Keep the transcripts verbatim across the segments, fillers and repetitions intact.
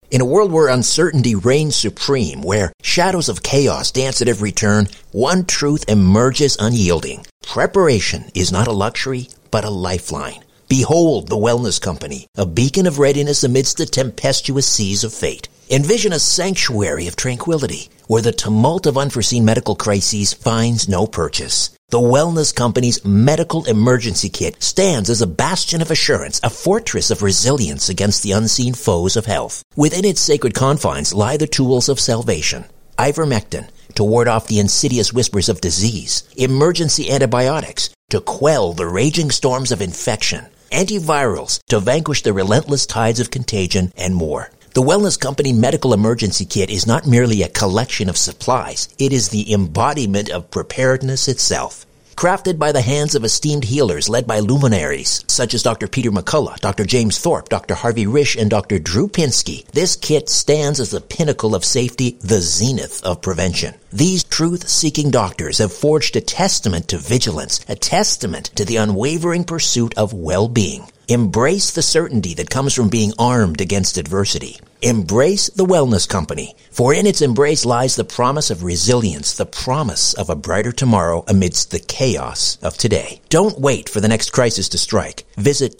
In a world where uncertainty reigns supreme, where shadows of chaos dance at every turn, one truth emerges unyielding. Preparation is not a luxury, but a lifeline. Behold the Wellness Company, a beacon of readiness amidst the tempestuous seas of fate. Envision a sanctuary of tranquility, where the tumult of unforeseen medical crises finds no purchase. The Wellness Company's Medical Emergency Kit stands as a bastion of assurance, a fortress of resilience against the unseen foes of health. Within its sacred confines lie the tools of salvation. Ivermectin, to ward off the insidious whispers of disease. Emergency antibiotics, to quell the raging storms of infection. Antivirals, to vanquish the relentless tides of contagion, and more. The Wellness Company Medical Emergency Kit is not merely a collection of supplies. It is the embodiment of preparedness itself. Crafted by the hands of esteemed healers led by luminaries such as Doctor Peter McCullough, Doctor James Thorpe, Doctor Harvey Risch, and Doctor Drew Pinsky, this kit stands as the pinnacle of safety, the zenith of prevention. These truth-seeking doctors have forged a testament to vigilance, a testament to the unwavering pursuit of well-being. Embrace the certainty that comes from being armed against adversity. Embrace the Wellness Company, for in its embrace lies the promise of resilience, the promise of a brighter tomorrow amidst the chaos of today. Don't wait for the next crisis to strike. Visit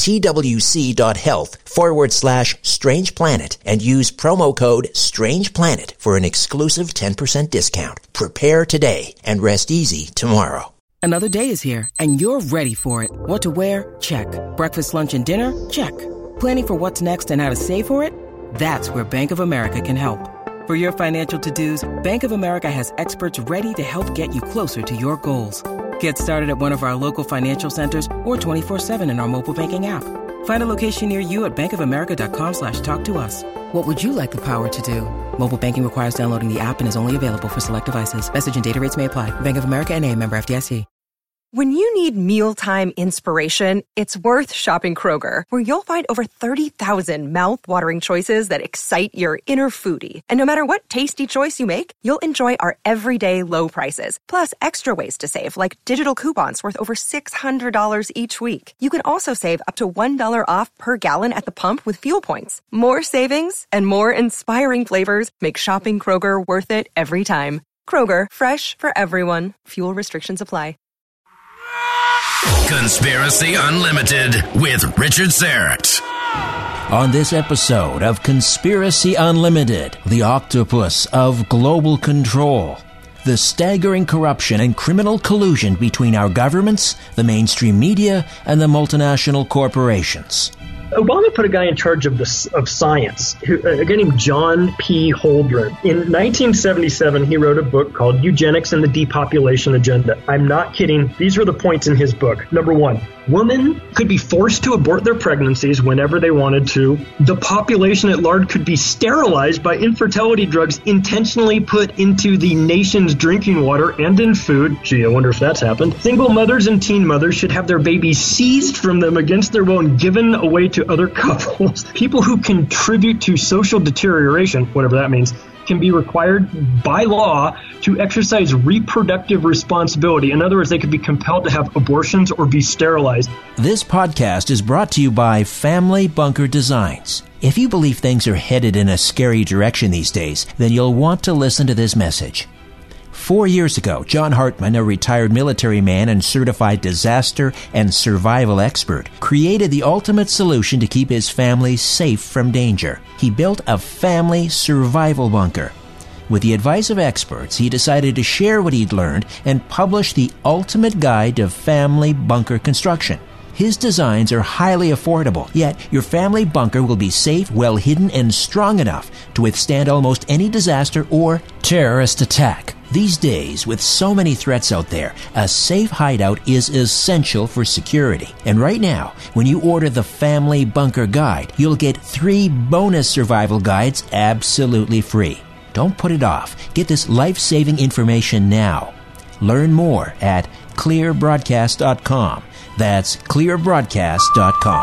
twc.health forward slash Strange Planet and use promo code Strange Planet for an exclusive ten percent discount. Prepare today and rest easy tomorrow. Another day is here, and you're ready for it. What to wear? Check. Breakfast, lunch, and dinner? Check. Planning for what's next and how to save for it? That's where Bank of America can help. For your financial to-dos, Bank of America has experts ready to help get you closer to your goals. Get started at one of our local financial centers or twenty-four seven in our mobile banking app. Find a location near you at bankofamerica.com slash talk to us. What would you like the power to do? Mobile banking requires downloading the app and is only available for select devices. Message and data rates may apply. Bank of America N A, member F D I C. When you need mealtime inspiration, it's worth shopping Kroger, where you'll find over thirty thousand mouth-watering choices that excite your inner foodie. And no matter what tasty choice you make, you'll enjoy our everyday low prices, plus extra ways to save, like digital coupons worth over six hundred dollars each week. You can also save up to one dollar off per gallon at the pump with fuel points. More savings and more inspiring flavors make shopping Kroger worth it every time. Kroger, fresh for everyone. Fuel restrictions apply. Conspiracy Unlimited with Richard Syrett. On this episode of Conspiracy Unlimited, the octopus of global control, the staggering corruption and criminal collusion between our governments, the mainstream media, and the multinational corporations. Obama put a guy in charge of the of science, who, a guy named John P. Holdren. In nineteen seventy-seven, he wrote a book called Eugenics and the Depopulation Agenda. I'm not kidding. These are the points in his book. Number one, women could be forced to abort their pregnancies whenever they wanted to. The population at large could be sterilized by infertility drugs intentionally put into the nation's drinking water and in food. Gee, I wonder if that's happened. Single mothers and teen mothers should have their babies seized from them against their will and given away to other couples. People who contribute to social deterioration, whatever that means, can be required by law to exercise reproductive responsibility. In other words, they could be compelled to have abortions or be sterilized. This podcast is brought to you by Family Bunker Designs. If you believe things are headed in a scary direction these days, then you'll want to listen to this message. Four years ago, John Hartman, a retired military man and certified disaster and survival expert, created the ultimate solution to keep his family safe from danger. He built a family survival bunker. With the advice of experts, he decided to share what he'd learned and publish the ultimate guide to family bunker construction. His designs are highly affordable, yet your family bunker will be safe, well hidden, and strong enough to withstand almost any disaster or terrorist attack. These days, with so many threats out there, a safe hideout is essential for security. And right now, when you order the Family Bunker Guide, you'll get three bonus survival guides absolutely free. Don't put it off. Get this life-saving information now. Learn more at clear broadcast dot com. That's clear broadcast dot com.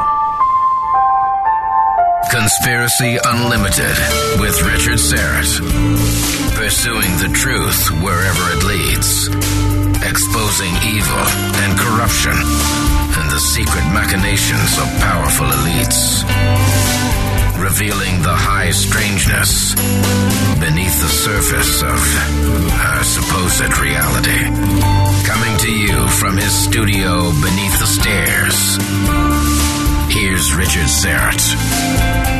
Conspiracy Unlimited with Richard Syrett. Pursuing the truth wherever it leads. Exposing evil and corruption and the secret machinations of powerful elites. revealing the high strangeness beneath the surface of our supposed reality. Coming to you from his studio beneath the stairs, here's Richard Syrett.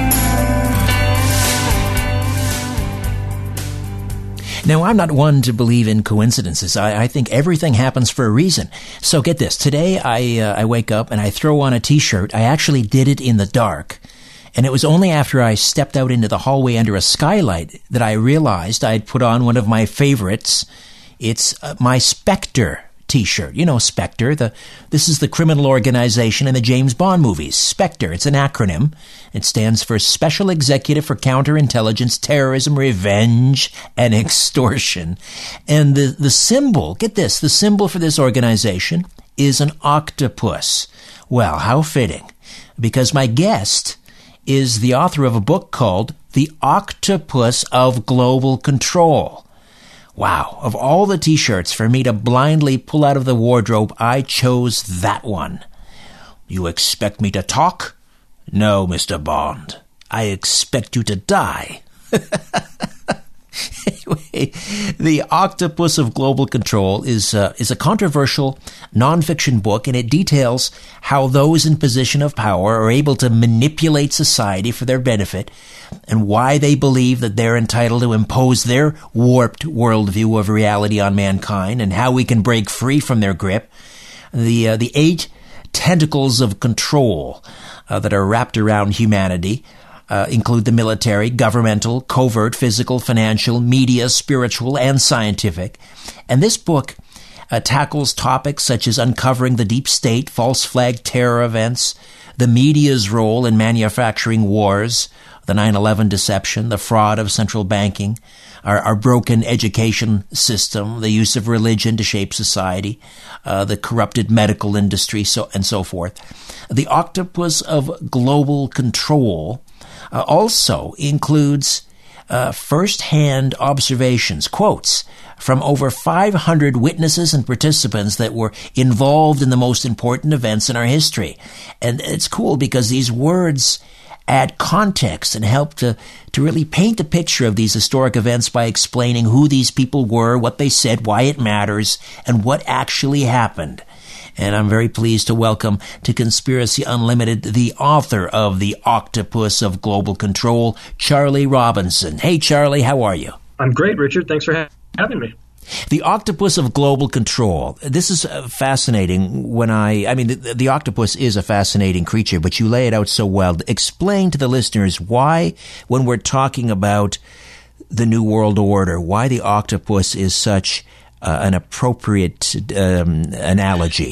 Now, I'm not one to believe in coincidences. I, I think everything happens for a reason. So get this. Today, I uh, I wake up and I throw on a T-shirt. I actually did it in the dark. And it was only after I stepped out into the hallway under a skylight that I realized I'd put on one of my favorites. It's uh, my Spectre T-shirt. You know Spectre. The this is the criminal organization in the James Bond movies. Spectre. It's an acronym. It stands for Special Executive for Counterintelligence, Terrorism, Revenge, and Extortion. And the the symbol, get this, the symbol for this organization is an octopus. Well, how fitting, because my guest is the author of a book called The Octopus of Global Control. Wow, of all the T-shirts for me to blindly pull out of the wardrobe, I chose that one. You expect me to talk? No, Mister Bond. I expect you to die. Anyway, The Octopus of Global Control is uh, is a controversial nonfiction book, and it details how those in position of power are able to manipulate society for their benefit, and why they believe that they're entitled to impose their warped worldview of reality on mankind, and how we can break free from their grip. The uh, the eight tentacles of control uh, that are wrapped around humanity Uh, include the military, governmental, covert, physical, financial, media, spiritual, and scientific. And this book uh, tackles topics such as uncovering the deep state, false flag terror events, the media's role in manufacturing wars, the nine eleven deception, the fraud of central banking, our, our broken education system, the use of religion to shape society, uh, the corrupted medical industry, so and so forth. The Octopus of Global Control Uh, also includes uh, first-hand observations, quotes from over five hundred witnesses and participants that were involved in the most important events in our history. And it's cool because these words add context and help to, to really paint the picture of these historic events by explaining who these people were, what they said, why it matters, and what actually happened. And I'm very pleased to welcome to Conspiracy Unlimited the author of The Octopus of Global Control, Charlie Robinson. Hey, Charlie, how are you? I'm great, Richard. Thanks for ha- having me. The Octopus of Global Control. This is uh, fascinating when I, I mean, the, the octopus is a fascinating creature, but you lay it out so well. Explain to the listeners why, when we're talking about the New World Order, why the octopus is such uh, an appropriate um, analogy.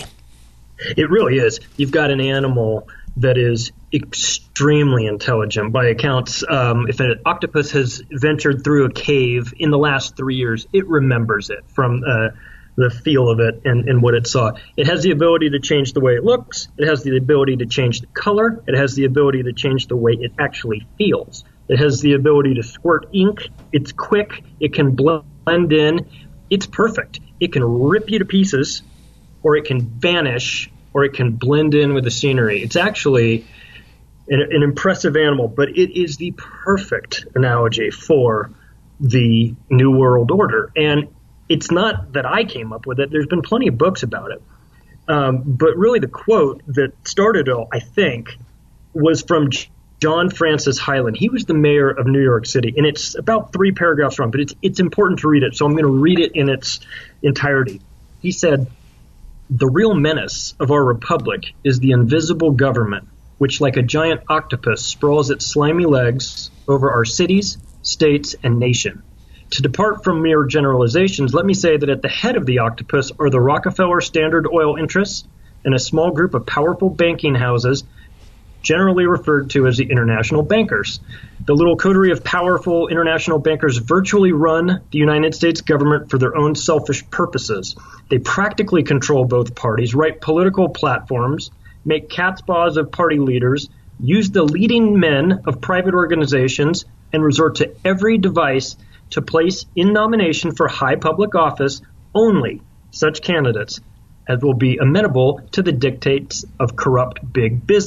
It really is. You've got an animal that is extremely intelligent. By accounts, um, if an octopus has ventured through a cave in the last three years, it remembers it from uh, the feel of it and, and what it saw. It has the ability to change the way it looks. It has the ability to change the color. It has the ability to change the way it actually feels. It has the ability to squirt ink. It's quick. It can blend in. It's perfect. It can rip you to pieces, or it can vanish, or it can blend in with the scenery. It's actually an, an impressive animal, but it is the perfect analogy for the New World Order. And it's not that I came up with it. There's been plenty of books about it. Um, but really the quote that started it all, I think, was from John Francis Hyland. He was the mayor of New York City, and it's about three paragraphs long, but it's, it's important to read it, so I'm going to read it in its entirety. He said, "The real menace of our republic is the invisible government, which like a giant octopus sprawls its slimy legs over our cities, states, and nation. To depart from mere generalizations, let me say that at the head of the octopus are the Rockefeller Standard Oil interests and a small group of powerful banking houses, generally referred to as the international bankers. The little coterie of powerful international bankers virtually run the United States government for their own selfish purposes. They practically control both parties, write political platforms, make cat's paws of party leaders, use the leading men of private organizations, and resort to every device to place in nomination for high public office only such candidates as will be amenable to the dictates of corrupt big business."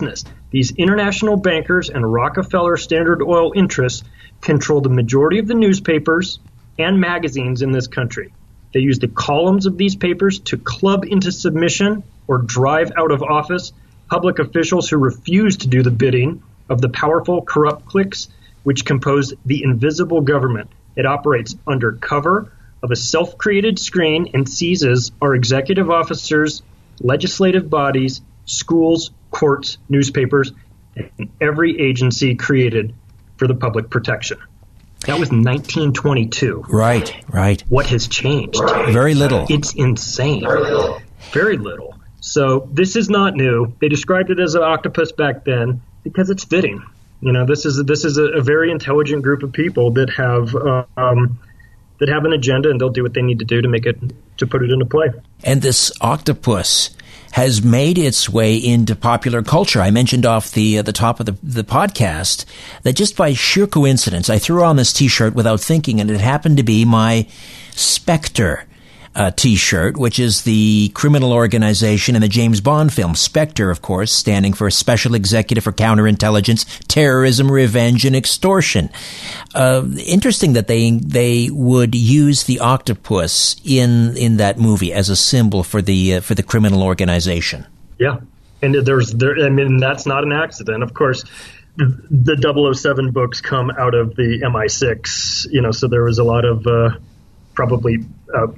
These international bankers and Rockefeller Standard Oil interests control the majority of the newspapers and magazines in this country. They use the columns of these papers to club into submission or drive out of office public officials who refuse to do the bidding of the powerful, corrupt cliques which compose the invisible government. It operates under cover of a self-created screen and seizes our executive officers, legislative bodies, schools, courts, newspapers, and every agency created for the public protection. That was nineteen twenty-two. Right, right. What has changed? Very little. It's insane. Very little. Very little. So this is not new. They described it as an octopus back then because it's fitting. You know, this is this is a, a very intelligent group of people that have uh, um, that have an agenda, and they'll do what they need to do to make it to put it into play. And this octopus has made its way into popular culture. I mentioned off the uh, the top of the, the podcast that just by sheer coincidence, I threw on this T-shirt without thinking, and it happened to be my Spectre uh, T-shirt, which is the criminal organization in the James Bond film. Spectre, of course, standing for Special Executive for Counterintelligence, Terrorism, Revenge, and Extortion. Uh, interesting that they they would use the octopus in in that movie as a symbol for the uh, for the criminal organization. Yeah, and there's there. I mean, that's not an accident. Of course, the, the double oh seven books come out of the M I six. You know, so there was a lot of uh, probably. Uh,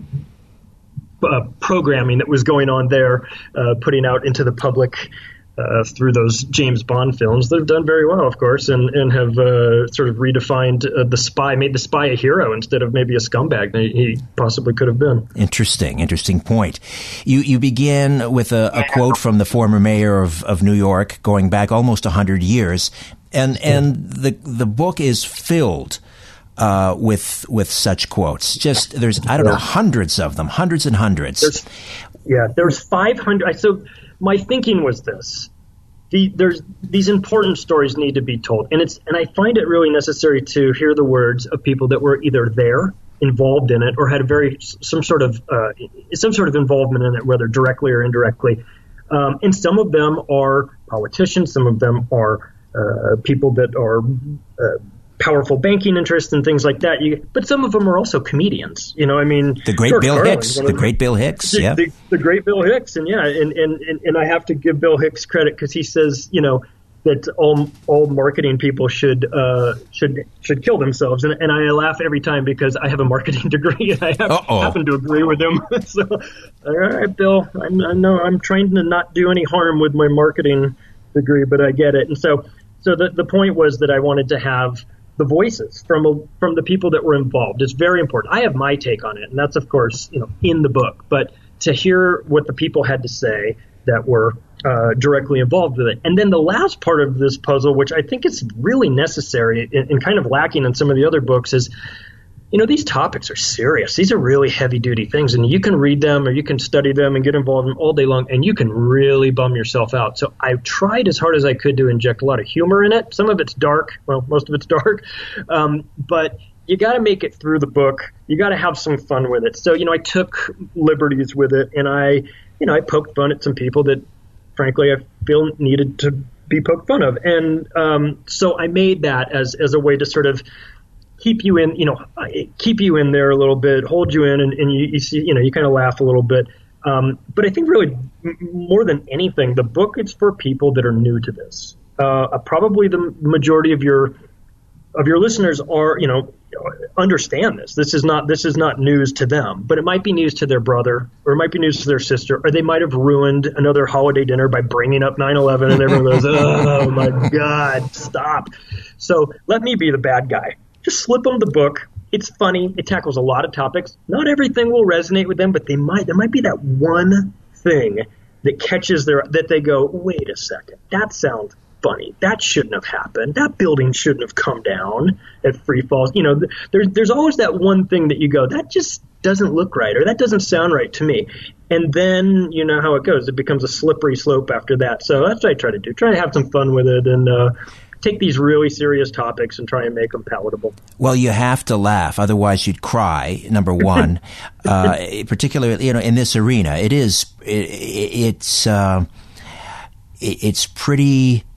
Uh, programming that was going on there, uh, putting out into the public uh, through those James Bond films that have done very well, of course, and, and have uh, sort of redefined uh, the spy, made the spy a hero instead of maybe a scumbag that he possibly could have been. Interesting, interesting point. You you begin with a, a quote from the former mayor of, of New York going back almost one hundred years, and, and the the book is filled Uh, with with such quotes. Just there's I don't know hundreds of them, hundreds and hundreds. There's, yeah, there's five hundred. So my thinking was this: the, there's these important stories need to be told, and it's and I find it really necessary to hear the words of people that were either there, involved in it, or had a very some sort of uh, some sort of involvement in it, whether directly or indirectly. Um, and some of them are politicians, some of them are uh, people that are. Uh, powerful banking interests and things like that. You, but some of them are also comedians. You know, I mean, the great George Bill Carlin, Hicks, the great Bill Hicks, the, yeah, the, the great Bill Hicks, and yeah, and and and, and I have to give Bill Hicks credit because he says, you know, that all all marketing people should uh, should should kill themselves, and and I laugh every time because I have a marketing degree and I have, happen to agree with him. So, all right, Bill, I, I know I'm trying to not do any harm with my marketing degree, but I get it. And so, so the the point was that I wanted to have the voices from a, from the people that were involved. It's very important. I have my take on it, and that's, of course, you know, in the book. But to hear what the people had to say that were uh, directly involved with it. And then the last part of this puzzle, which I think is really necessary and, and kind of lacking in some of the other books, is, you know, these topics are serious. These are really heavy-duty things, and you can read them or you can study them and get involved in them all day long, and you can really bum yourself out. So I tried as hard as I could to inject a lot of humor in it. Some of it's dark. Well, most of it's dark. Um, but you got to make it through the book. You got to have some fun with it. So, you know, I took liberties with it, and I, you know, I poked fun at some people that, frankly, I feel needed to be poked fun of. And um, so I made that as as a way to sort of keep you in, you know, keep you in there a little bit, hold you in, and, and you, you see, you know, you kind of laugh a little bit. Um, but I think really m- more than anything, the book is for people that are new to this. Uh, probably the majority of your of your listeners are, you know, understand this. This is not this is not news to them, but it might be news to their brother, or it might be news to their sister, or they might have ruined another holiday dinner by bringing up nine eleven, and everyone goes, "Oh my God, stop!" So let me be the bad guy. Just slip them the book. It's funny. It tackles a lot of topics. Not everything will resonate with them, but they might. There might be that one thing that catches their that they go, wait a second, that sounds funny. That shouldn't have happened. That building shouldn't have come down at Free Falls. You know, there's there's always that one thing that you go, that just doesn't look right, or that doesn't sound right to me. And then you know how it goes. It becomes a slippery slope after that. So that's what I try to do. Try to have some fun with it, and uh, take these really serious topics and try and make them palatable. Well, you have to laugh, otherwise you'd cry. Number one, uh, particularly, you know, in this arena, it is, it, it's, uh, it, it's pretty,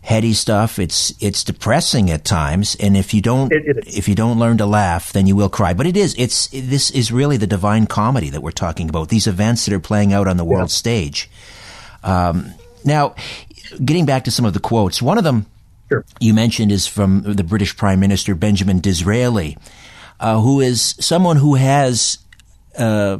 heady stuff. It's it's depressing at times, and if you don't It- it is. if you don't learn to laugh, then you will cry. But it is it's this is really the divine comedy that we're talking about. These events that are playing out on the world stage. Um, now, getting back to some of the quotes, one of them Sure. you mentioned is from the British Prime Minister Benjamin Disraeli, uh, who is someone who has uh,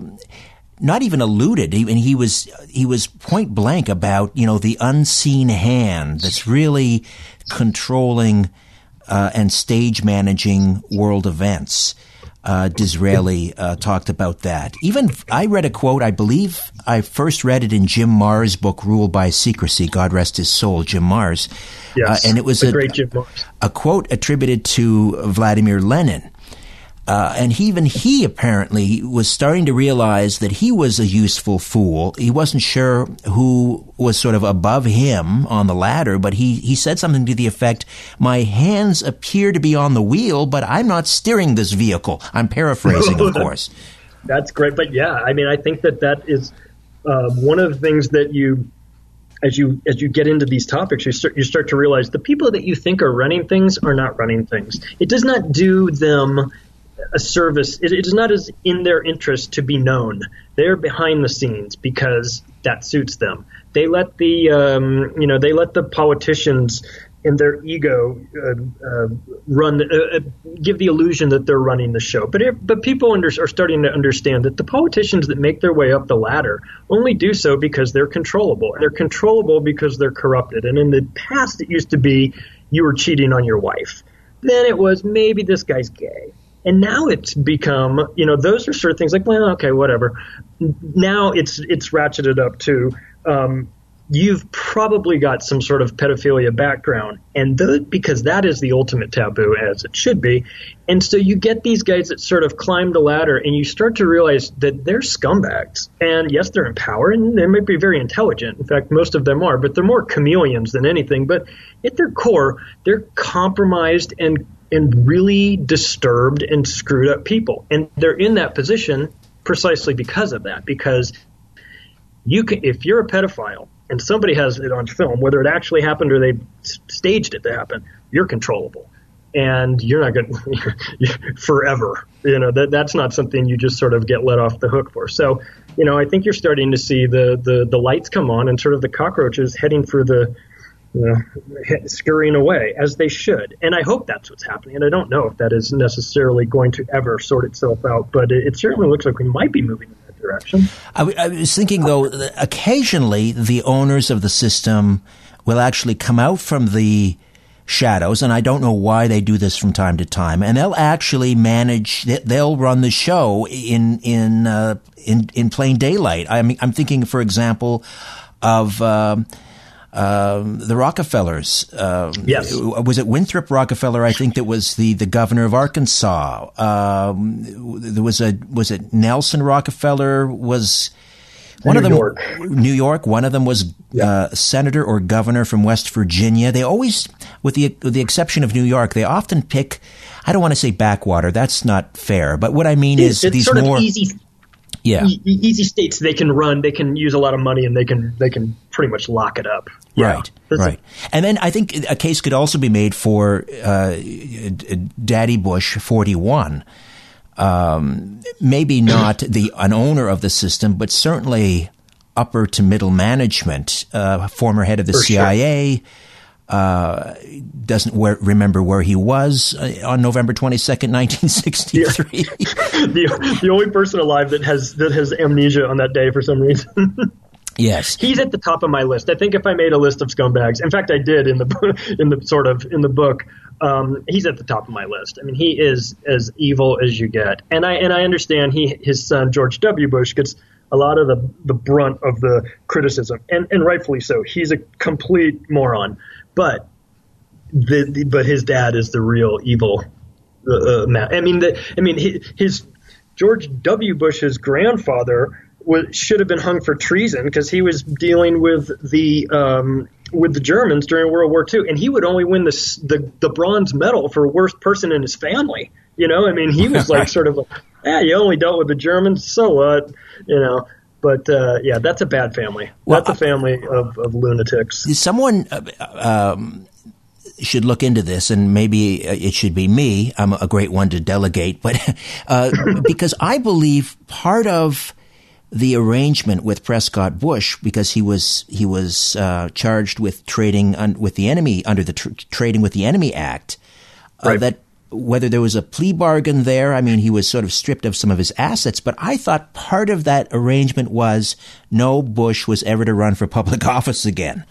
not even alluded, and he was he was point blank about you know the unseen hand that's really controlling uh, and stage managing world events. Uh, Disraeli uh, talked about that. Even I read a quote, I believe I first read it in Jim Marrs' book, Ruled by Secrecy, God rest his soul, Jim Marrs. Yes, uh, and it was the a, great Jim Marrs. a quote attributed to Vladimir Lenin. Uh, and he, even he apparently was starting to realize that he was a useful fool. He wasn't sure who was sort of above him on the ladder, but he, he said something to the effect, my hands appear to be on the wheel, but I'm not steering this vehicle. I'm paraphrasing, of course. That's great. But yeah, I mean, I think that that is uh, one of the things that you, as you as you get into these topics, you start, you start to realize the people that you think are running things are not running things. It does not do them a service. It, it is not as in their interest to be known. They're behind the scenes because that suits them. They let the um, you know they let the politicians in their ego uh, uh, run uh, give the illusion that they're running the show. But it, but people under, are starting to understand that the politicians that make their way up the ladder only do so because they're controllable. They're controllable because they're corrupted. And in the past, it used to be you were cheating on your wife. Then it was maybe this guy's gay. And now it's become, you know, those are sort of things like, well, okay, whatever. Now it's it's ratcheted up to um, you've probably got some sort of pedophilia background, and the, because that is the ultimate taboo, as it should be. And so you get these guys that sort of climb the ladder, and you start to realize that they're scumbags. And yes, they're in power, and they might be very intelligent. In fact, most of them are, but they're more chameleons than anything. But at their core, they're compromised and and really disturbed and screwed up people. And they're in that position precisely because of that. Because you can, if you're a pedophile and somebody has it on film, whether it actually happened or they staged it to happen, you're controllable. And you're not going to forever. You know, that that's not something you just sort of get let off the hook for. So, you know, I think you're starting to see the, the, the lights come on and sort of the cockroaches heading for the, you know, scurrying away, as they should. And I hope that's what's happening. And I don't know if that is necessarily going to ever sort itself out, but it, it certainly looks like we might be moving in that direction. I, w- I was thinking, though, that occasionally the owners of the system will actually come out from the shadows, and I don't know why they do this from time to time, and they'll actually manage, they'll run the show in in uh, in, in plain daylight. I mean, I'm thinking, for example, of Um, Um, the Rockefellers. Um, yes. Was it Winthrop Rockefeller? I think that was the, the governor of Arkansas. Um, there was a, was it Nelson Rockefeller was one New of them, York. New York. One of them was, yeah. uh, senator or governor from West Virginia. They always, with the, with the exception of New York, they often pick, I don't want to say backwater. That's not fair. But what I mean it's, is it's these sort more of easy. Yeah. E- easy states they can run, they can use a lot of money, and they can they can pretty much lock it up. Yeah. Right, right. And then I think a case could also be made for uh, Daddy Bush forty-one. Um, maybe not the an owner of the system, but certainly upper to middle management. Uh, former head of the for C I A. Sure. Uh, doesn't where, remember where he was uh, on November twenty-second, nineteen sixty-three. Yeah. the, the only person alive that has that has amnesia on that day for some reason. Yes. He's at the top of my list. I think if I made a list of scumbags, in fact, I did in the in the sort of in the book, um, he's at the top of my list. I mean, he is as evil as you get. And I and I understand he his son, George W. Bush, gets a lot of the, the brunt of the criticism, and, and rightfully so. He's a complete moron. But the, the but his dad is the real evil uh, man. I mean, the, I mean his, his George W. Bush's grandfather was, should have been hung for treason because he was dealing with the um, with the Germans during World War Two, and he would only win the the, the bronze medal for worst person in his family. You know, I mean, he was like sort of like, yeah, you only dealt with the Germans, so what? You know. But, uh, yeah, that's a bad family. Well, that's a family of, of lunatics. Someone uh, um, should look into this, and maybe it should be me. I'm a great one to delegate. But uh, because I believe part of the arrangement with Prescott Bush, because he was he was uh, charged with trading un- with the enemy under the tr- Trading with the Enemy Act, uh, right. that whether there was a plea bargain there, I mean, he was sort of stripped of some of his assets, but I thought part of that arrangement was no Bush was ever to run for public office again.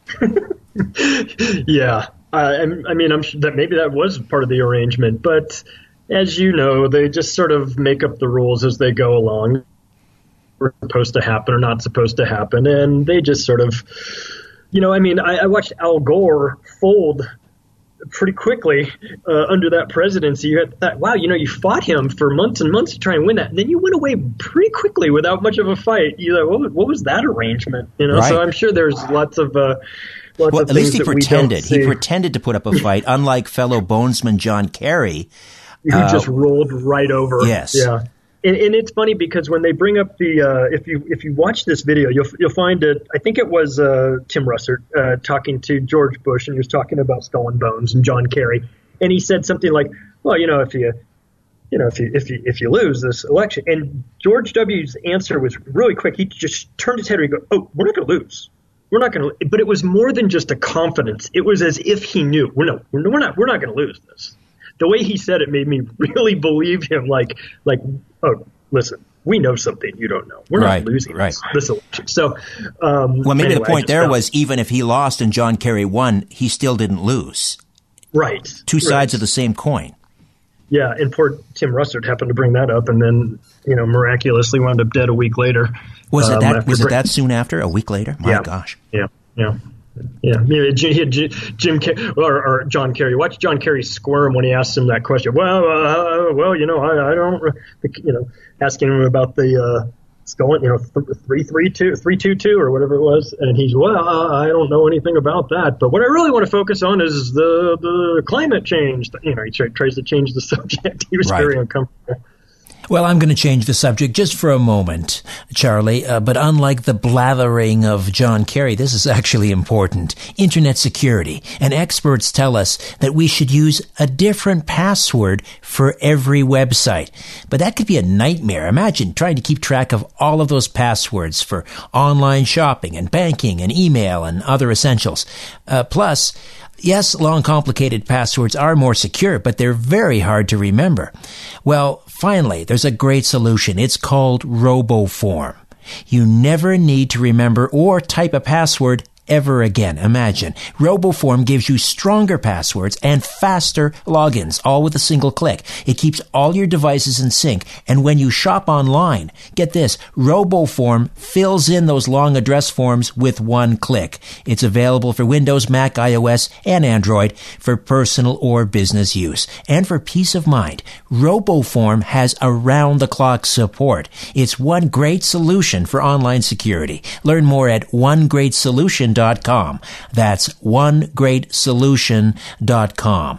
Yeah. Uh, I mean, I'm sure that maybe that was part of the arrangement, but as you know, they just sort of make up the rules as they go along. Were supposed to happen or not supposed to happen, and they just sort of, you know, I mean, I, I watched Al Gore fold pretty quickly uh, under that presidency. You had thought, wow, you know, you fought him for months and months to try and win that, and then you went away pretty quickly without much of a fight. You know, what, what was that arrangement? You know, right. So I'm sure there's lots of. Uh, lots well, of at least he pretended. He pretended to put up a fight, unlike fellow bonesman John Kerry, who uh, just rolled right over. Yes. Yeah. And, and it's funny because when they bring up the uh, if you if you watch this video, you'll you'll find it. I think it was uh, Tim Russert uh, talking to George Bush, and he was talking about Skull and Bones and John Kerry, and he said something like, "Well, you know, if you, you know, if you if you if you lose this election," and George W.'s answer was really quick. He just turned his head and he go, "Oh, we're not going to lose. We're not going to." But it was more than just a confidence. It was as if he knew. We're no, we're not we're not going to lose this. The way he said it made me really believe him. Like like. Oh, listen, we know something you don't know. We're right, not losing right. this, this election. So, um, well, maybe anyway, the point there felt, was even if he lost and John Kerry won, he still didn't lose. Right. Two right. sides of the same coin. Yeah, and poor Tim Russert happened to bring that up, and then, you know, miraculously wound up dead a week later. Was it um, that? Was br- it that soon after? A week later? My yeah, gosh. Yeah, yeah. Yeah, he had Jim or, or John Kerry. Watch John Kerry squirm when he asked him that question. Well, uh, well, you know, I, I don't, you know, asking him about the uh, skull, you know, three three two, three two two, or whatever it was, and he's well, uh, I don't know anything about that. But what I really want to focus on is the the climate change. You know, he tries to change the subject. He was right. very uncomfortable. Well, I'm going to change the subject just for a moment, Charlie, uh, but unlike the blathering of John Kerry, this is actually important. Internet security. And experts tell us that we should use a different password for every website. But that could be a nightmare. Imagine trying to keep track of all of those passwords for online shopping and banking and email and other essentials. Uh, plus, yes, long, complicated passwords are more secure, but they're very hard to remember. Well, finally, there's a great solution. It's called RoboForm. You never need to remember or type a password ever again. Imagine. RoboForm gives you stronger passwords and faster logins, all with a single click. It keeps all your devices in sync. And when you shop online, get this, RoboForm fills in those long address forms with one click. It's available for Windows, Mac, iOS, and Android for personal or business use. And for peace of mind, RoboForm has around-the-clock support. It's one great solution for online security. Learn more at one great solution dot com. That's one great solution dot com.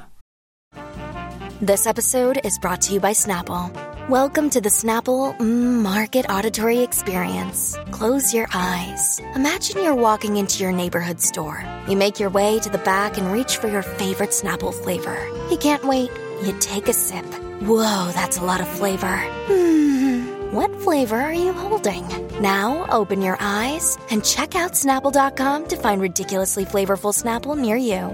This episode is brought to you by Snapple. Welcome to the Snapple mm, Market Auditory Experience. Close your eyes. Imagine you're walking into your neighborhood store. You make your way to the back and reach for your favorite Snapple flavor. You can't wait. You take a sip. Whoa, that's a lot of flavor. Hmm. What flavor are you holding? Now open your eyes and check out Snapple dot com to find ridiculously flavorful Snapple near you.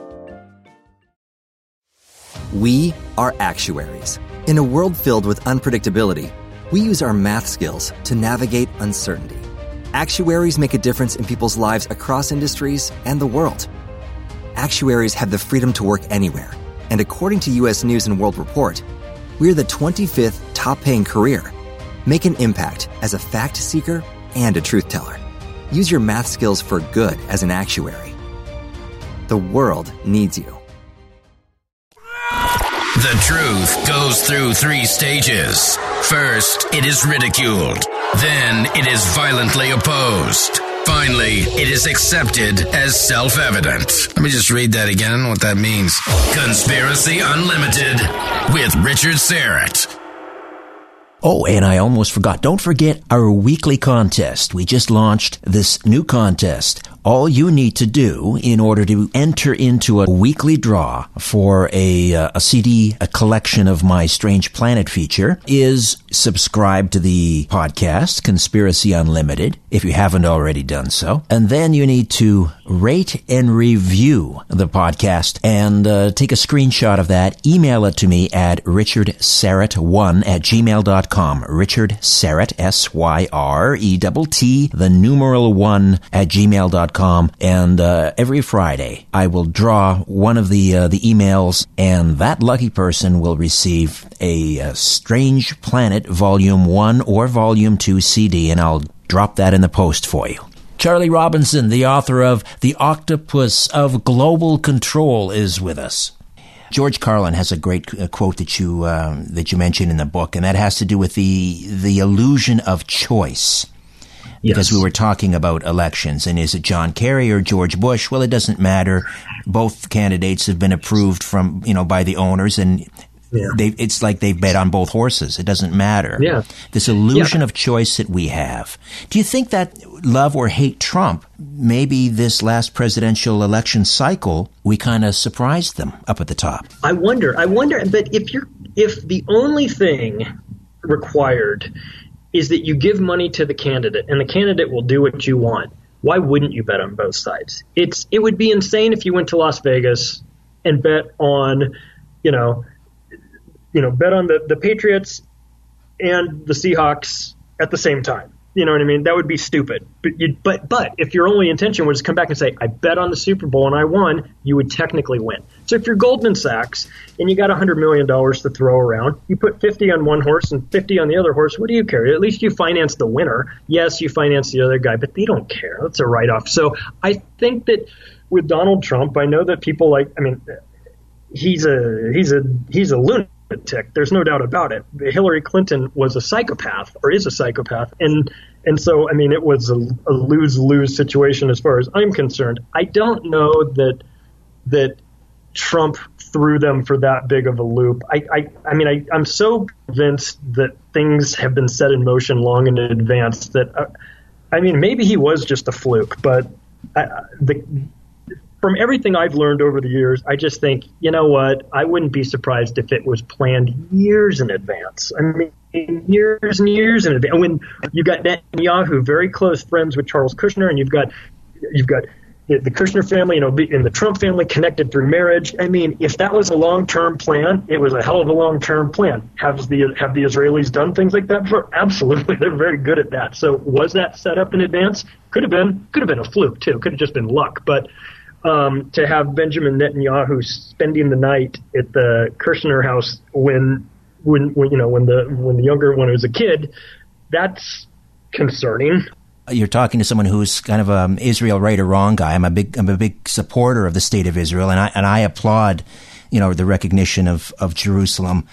We are actuaries. In a world filled with unpredictability, we use our math skills to navigate uncertainty. Actuaries make a difference in people's lives across industries and the world. Actuaries have the freedom to work anywhere, and according to U S News and World Report, we're the twenty-fifth top-paying career. Make an impact as a fact seeker and a truth teller. Use your math skills for good as an actuary. The world needs you. The truth goes through three stages. First, it is ridiculed. Then, it is violently opposed. Finally, it is accepted as self-evident. Let me just read that again. I don't know what that means. Conspiracy Unlimited with Richard Syrett. Oh, and I almost forgot. Don't forget our weekly contest. We just launched this new contest. All you need to do in order to enter into a weekly draw for a, uh, a C D, a collection of my Strange Planet feature, is subscribe to the podcast, Conspiracy Unlimited, if you haven't already done so. And then you need to rate and review the podcast and uh, take a screenshot of that. Email it to me at richard syrett one at gmail dot com. Richard Syrett, S Y R E T T, the numeral one at gmail dot com. And uh, every Friday, I will draw one of the uh, the emails, and that lucky person will receive a, a Strange Planet Volume one or Volume two C D, and I'll drop that in the post for you. Charlie Robinson, the author of The Octopus of Global Control, is with us. George Carlin has a great uh, quote that you uh, that you mentioned in the book, and that has to do with the the illusion of choice. Because yes. we were talking about elections, and is it John Kerry or George Bush? Well, it doesn't matter. Both candidates have been approved from, you know, by the owners, and yeah. they, it's like they've bet on both horses. It doesn't matter. Yeah. This illusion yeah. of choice that we have. Do you think that love or hate Trump, maybe this last presidential election cycle, we kind of surprised them up at the top? I wonder. I wonder. But if you're, if the only thing required is that you give money to the candidate and the candidate will do what you want, why wouldn't you bet on both sides? It's it would be insane if you went to Las Vegas and bet on, you know, you know, bet on the, the Patriots and the Seahawks at the same time. You know what I mean? That would be stupid. But you, but but if your only intention was to come back and say, I bet on the Super Bowl and I won, you would technically win. So if you're Goldman Sachs and you got one hundred million dollars to throw around, you put fifty on one horse and fifty on the other horse, what do you care? At least you finance the winner. Yes, you finance the other guy, but they don't care. That's a write-off. So I think that with Donald Trump, I know that people like, I mean, he's a he's a he's a lunatic. There's no doubt about it. Hillary Clinton was a psychopath, or is a psychopath, and and so I mean it was a, a lose-lose situation as far as I'm concerned. I don't know that that Trump threw them for that big of a loop. I I, I mean I, I'm so convinced that things have been set in motion long in advance that uh, I mean maybe he was just a fluke, but I, the. From everything I've learned over the years, I just think, you know what, I wouldn't be surprised if it was planned years in advance. I mean, years and years in advance. And when you've got Netanyahu, very close friends with Charles Kushner, and you've got you've got the Kushner family, you know, and the Trump family connected through marriage. I mean, if that was a long-term plan, it was a hell of a long-term plan. Have the have the Israelis done things like that before? Absolutely, they're very good at that. So was that set up in advance? Could have been. Could have been a fluke too. Could have just been luck, but. Um, to have Benjamin Netanyahu spending the night at the Kushner house when, when, when, you know, when the when the younger one was a kid, that's concerning. You're talking to someone who's kind of an Israel right or wrong guy. I'm a big I'm a big supporter of the state of Israel, and I and I applaud, you know, the recognition of of Jerusalem.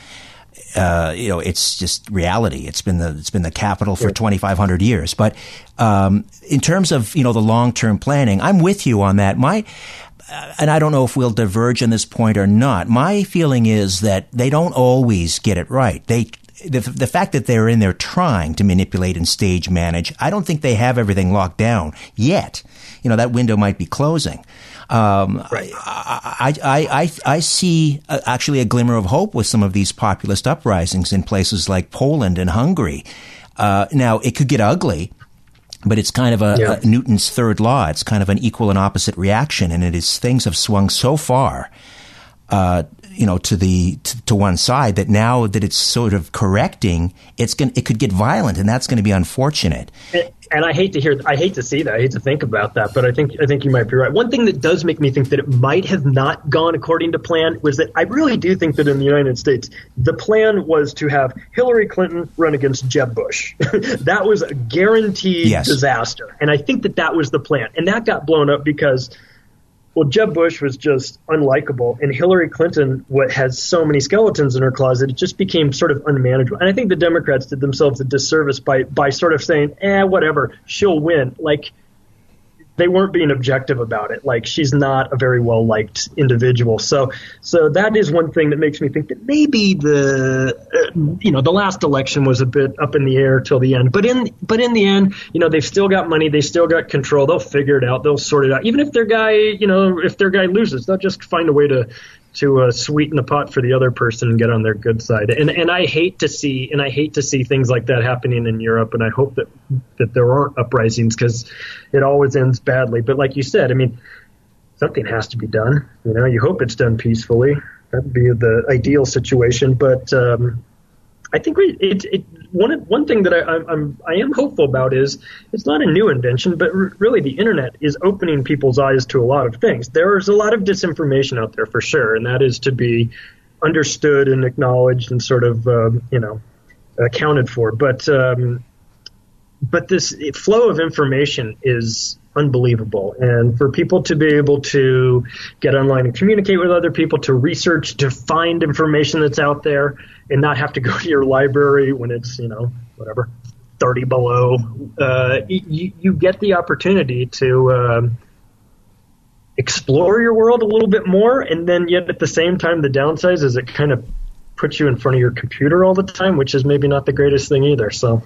Uh, you know, it's just reality. It's been the it's been the capital for twenty-five hundred years. But um, in terms of, you know, the long term planning, I'm with you on that. My uh, and I don't know if we'll diverge on this point or not. My feeling is that they don't always get it right. They the the fact that they're in there trying to manipulate and stage manage, I don't think they have everything locked down yet. You know, that window might be closing. Um, right. I, I, I, I see uh, actually a glimmer of hope with some of these populist uprisings in places like Poland and Hungary. Uh, now, it could get ugly, but it's kind of a, yeah. a Newton's third law. It's kind of an equal and opposite reaction, and it is things have swung so far, uh, you know, to the to, to one side that now that it's sort of correcting, it's going it could get violent, and that's going to be unfortunate. And, and I hate to hear, I hate to see that, I hate to think about that, but I think I think you might be right. One thing that does make me think that it might have not gone according to plan was that I really do think that in the United States, the plan was to have Hillary Clinton run against Jeb Bush. That was a guaranteed yes. disaster, and I think that that was the plan, and that got blown up because. Well, Jeb Bush was just unlikable, and Hillary Clinton what has so many skeletons in her closet, it just became sort of unmanageable. And I think the Democrats did themselves a disservice by by sort of saying, eh, whatever, she'll win. Like, they weren't being objective about it. Like, she's not a very well liked individual. So, so that is one thing that makes me think that maybe the, uh, you know, the last election was a bit up in the air till the end. But in, but in the end, you know, they've still got money, they still got control. They'll figure it out. They'll sort it out. Even if their guy, you know, if their guy loses, they'll just find a way to. to uh, sweeten the pot for the other person and get on their good side. And and I hate to see and I hate to see things like that happening in Europe, and I hope that that there aren't uprisings, because it always ends badly. But like you said, I mean, something has to be done. You know, you hope it's done peacefully. That'd be the ideal situation. But um, I think we, it, it, one one thing that I, I'm I am hopeful about is it's not a new invention, but r- really the internet is opening people's eyes to a lot of things. There is a lot of disinformation out there for sure, and that is to be understood and acknowledged and sort of um, you know accounted for. But um, but this flow of information is unbelievable, and for people to be able to get online and communicate with other people, to research, to find information that's out there, and not have to go to your library when it's, you know, whatever, thirty below, uh, you, you get the opportunity to um, explore your world a little bit more, and then yet at the same time, the downside is it kind of puts you in front of your computer all the time, which is maybe not the greatest thing either. So,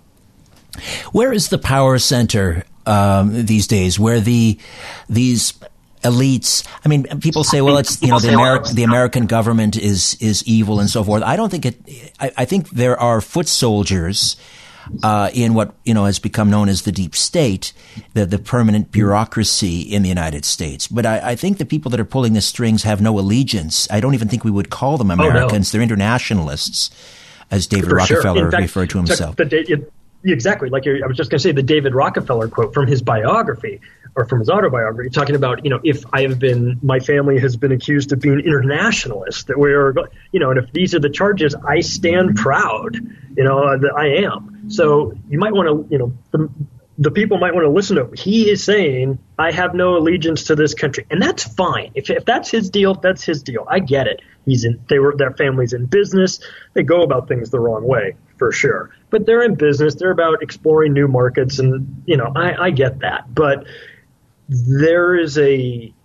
where is the power center um, these days? Where the these elites? I mean, people say, well, it's, you know, the Ameri- the American government is is evil and so forth. I don't think it. I, I think there are foot soldiers uh, in what, you know, has become known as the deep state, the the permanent bureaucracy in the United States. But I, I think the people that are pulling the strings have no allegiance. I don't even think we would call them Americans. Oh, no. They're internationalists, as David For Rockefeller sure. In fact, referred to himself. The, the, Exactly. Like I was just going to say, the David Rockefeller quote from his biography or from his autobiography, talking about, you know, if I have been, my family has been accused of being internationalists, that we are, you know, and if these are the charges, I stand proud, you know, that I am. So you might want to, you know, the, the people might want to listen to him. He is saying, I have no allegiance to this country. And that's fine. If if that's his deal, that's his deal. I get it. He's in, they were, their family's in business. They go about things the wrong way, for sure. But they're in business. They're about exploring new markets. And, you know, I, I get that. But there is a,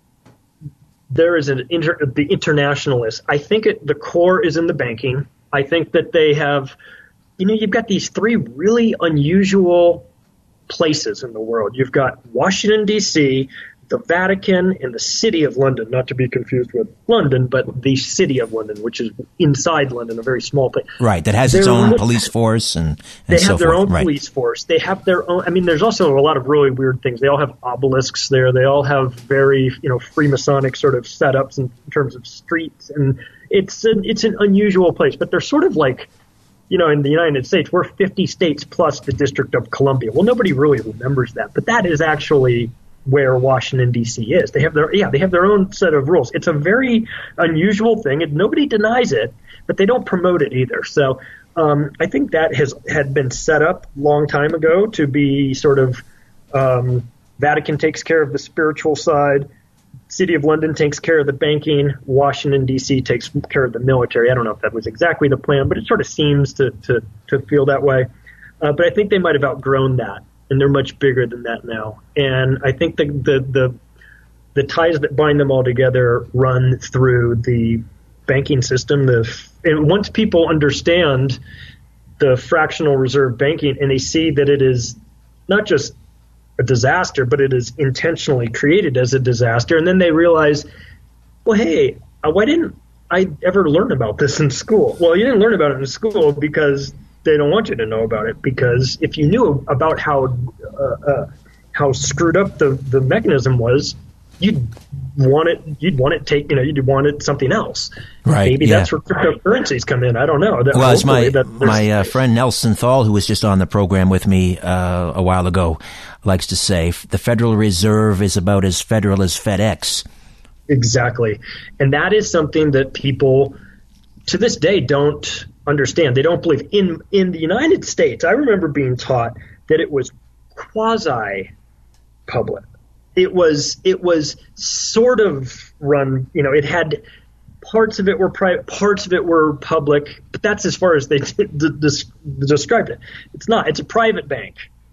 there is an inter, the internationalist. I think it, the core is in the banking. I think that they have, you know, you've got these three really unusual places in the world. You've got Washington, D C, the Vatican, and the City of London, not to be confused with London, but the City of London, which is inside London, a very small place. Right, that has its They're, own police force and, and they so have their forth. own right. police force. They have their own. I mean, there's also a lot of really weird things. They all have obelisks there. They all have very, you know, Freemasonic sort of setups in terms of streets, and it's an, it's an unusual place. But they're sort of like, you know, in the United States, we're fifty states plus the District of Columbia. Well, nobody really remembers that, but that is actually where Washington, D C is. They have their, yeah, they have their own set of rules. It's a very unusual thing, and nobody denies it, but they don't promote it either. So um, I think that has had been set up a long time ago to be sort of um, Vatican takes care of the spiritual side, City of London takes care of the banking, Washington, D C takes care of the military. I don't know if that was exactly the plan, but it sort of seems to, to, to feel that way. Uh, but I think they might have outgrown that, and they're much bigger than that now. And I think the the the, the ties that bind them all together run through the banking system. The and once people understand the fractional reserve banking and they see that it is not just a disaster, but it is intentionally created as a disaster, and then they realize, well, hey, uh, why didn't I ever learn about this in school? Well, you didn't learn about it in school because they don't want you to know about it, because if you knew about how uh, uh, how screwed up the, the mechanism was, you'd want it. You'd want it take. You know, you'd want it something else. Right. Maybe yeah. that's where cryptocurrencies come in. I don't know. That, well, as my that my uh, friend Nelson Thal, who was just on the program with me uh, a while ago, likes to say, the Federal Reserve is about as federal as FedEx. Exactly, and that is something that people to this day don't understand. They don't believe. In in the United States, I remember being taught that it was quasi-public. It was it was sort of run, you know, it had parts of it were private, parts of it were public, but that's as far as they d- d- described it. It's not. It's a private bank.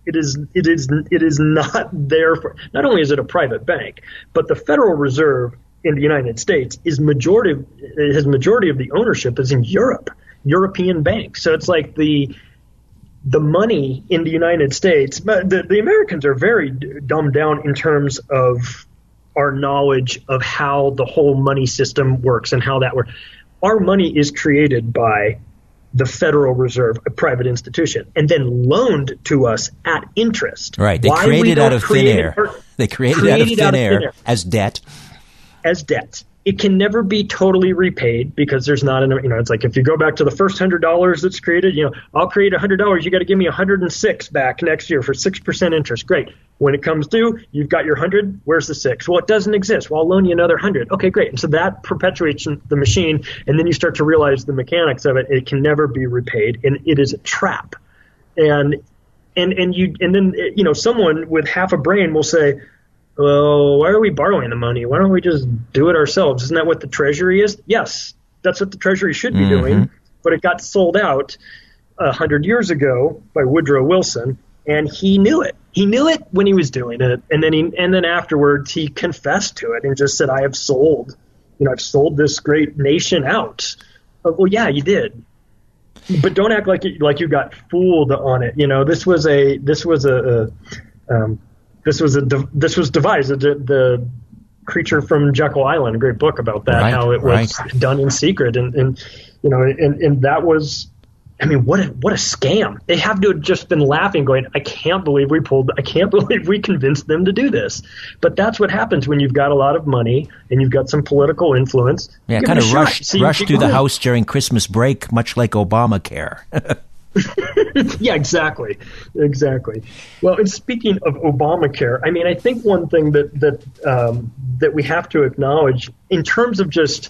It is, it is, it is not there for, not only is it a private bank, but the Federal Reserve in the United States is majority, his majority of the ownership is in Europe, European banks. So it's like the, the money in the United States, but the, the Americans are very dumbed down in terms of our knowledge of how the whole money system works and how that works. Our money is created by the Federal Reserve, a private institution, and then loaned to us at interest. Right. They Why created we out of thin create air. Or, they created, created out of thin, out of air, thin air as debt. As debt. It can never be totally repaid because there's not enough, you know, it's like if you go back to the first one hundred dollars that's created, you know, I'll create one hundred dollars, you got to give me one hundred six back next year for six percent interest. Great. When it comes due, you've got your one hundred, where's the six? Well, it doesn't exist. Well, I'll loan you another one hundred. Okay, great. And so that perpetuates the machine, and then you start to realize the mechanics of it. It can never be repaid, and it is a trap. And and and you and then, you know, someone with half a brain will say, well, why are we borrowing the money? Why don't we just do it ourselves? Isn't that what the Treasury is? Yes, that's what the Treasury should be mm-hmm. doing. But it got sold out a hundred years ago by Woodrow Wilson, and he knew it. He knew it when he was doing it, and then he and then afterwards he confessed to it and just said, "I have sold, you know, I've sold this great nation out." Uh, well, yeah, you did, but don't act like you, like you got fooled on it. You know, this was a this was a. a um, This was a this was devised. The, the Creature from Jekyll Island, a great book about that, right, how it was right. done in secret, and, and you know, and, and that was, I mean, what a what a scam! They have to have just been laughing, going, "I can't believe we pulled, I can't believe we convinced them to do this." But that's what happens when you've got a lot of money and you've got some political influence. Yeah, kind of rushed See, rushed through the House during Christmas break, much like Obamacare. Yeah, exactly, exactly. Well, and speaking of Obamacare, I mean, I think one thing that that um, that we have to acknowledge in terms of just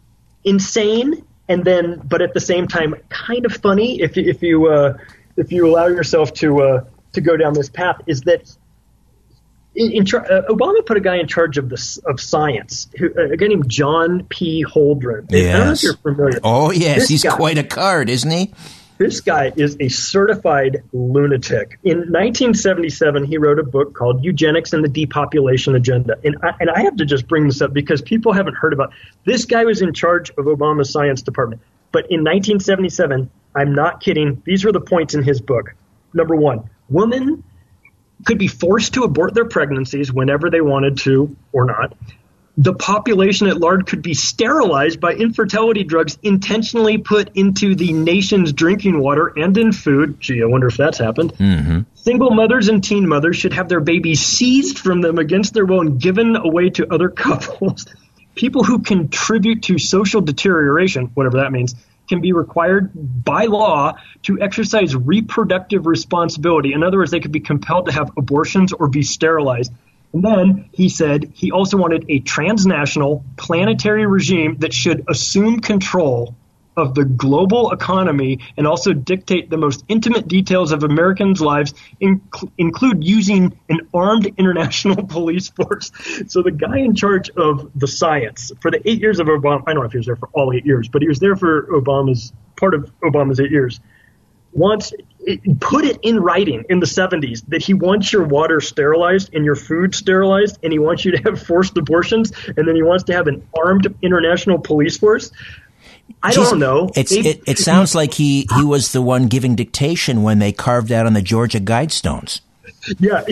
insane, and then, but at the same time, kind of funny, if if you uh, if you allow yourself to uh, to go down this path, is that in, in char- uh, Obama put a guy in charge of the of science, who, uh, a guy named John P. Holdren. Yes. I don't know if you're familiar. Oh yes, this he's guy, quite a card, isn't he? This guy is a certified lunatic. In nineteen seventy-seven, he wrote a book called Eugenics and the Depopulation Agenda. And I, and I have to just bring this up because people haven't heard about it. This guy was in charge of Obama's science department. But in nineteen seventy-seven, I'm not kidding, these were the points in his book. Number one, women could be forced to abort their pregnancies whenever they wanted to or not. The population at large could be sterilized by infertility drugs intentionally put into the nation's drinking water and in food. Gee, I wonder if that's happened. Mm-hmm. Single mothers and teen mothers should have their babies seized from them against their will and given away to other couples. People who contribute to social deterioration, whatever that means, can be required by law to exercise reproductive responsibility. In other words, they could be compelled to have abortions or be sterilized. And then he said he also wanted a transnational planetary regime that should assume control of the global economy and also dictate the most intimate details of Americans' lives, inc- include using an armed international police force. So the guy in charge of the science for the eight years of Obama, I don't know if he was there for all eight years, but he was there for Obama's part of Obama's eight years, wants it, put it in writing in the seventies that he wants your water sterilized and your food sterilized, and he wants you to have forced abortions, and then he wants to have an armed international police force. I Just, don't know. It's, it, it sounds like he, he was the one giving dictation when they carved out on the Georgia Guidestones. Yeah.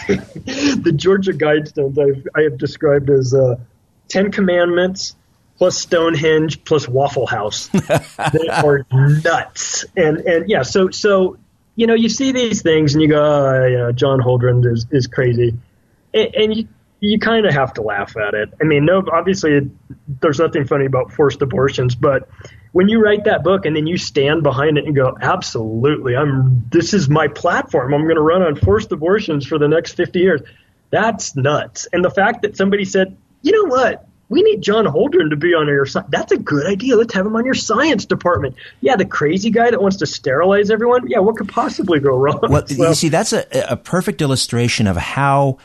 The Georgia Guidestones I've, I have described as uh, Ten Commandments plus Stonehenge plus Waffle House. They are nuts. And, and yeah, so, so, you know, you see these things and you go, oh, you know, John Holdren is, is crazy. And, and you, you kind of have to laugh at it. I mean, no, obviously it, there's nothing funny about forced abortions, but when you write that book and then you stand behind it and go, absolutely, I'm, this is my platform. I'm going to run on forced abortions for the next fifty years. That's nuts. And the fact that somebody said, you know what? We need John Holdren to be on your side. That's a good idea. Let's have him on your science department. Yeah, the crazy guy that wants to sterilize everyone. Yeah, what could possibly go wrong? Well, so, you see, that's a, a perfect illustration of how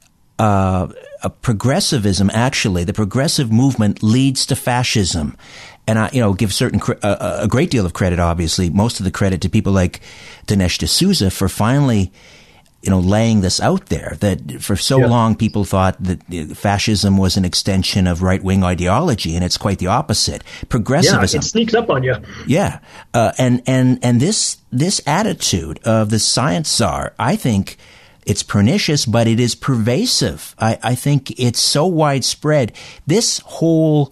uh, a progressivism, actually, the progressive movement leads to fascism. And I, you know, give certain uh, a great deal of credit, obviously, most of the credit to people like Dinesh D'Souza for finally you know, laying this out there, that for so yeah. long people thought that fascism was an extension of right-wing ideology, and it's quite the opposite. Progressivism. Yeah, it sneaks up on you. Yeah. Uh, and, and, and this, this attitude of the science czar, I think it's pernicious, but it is pervasive. I, I think it's so widespread. This whole,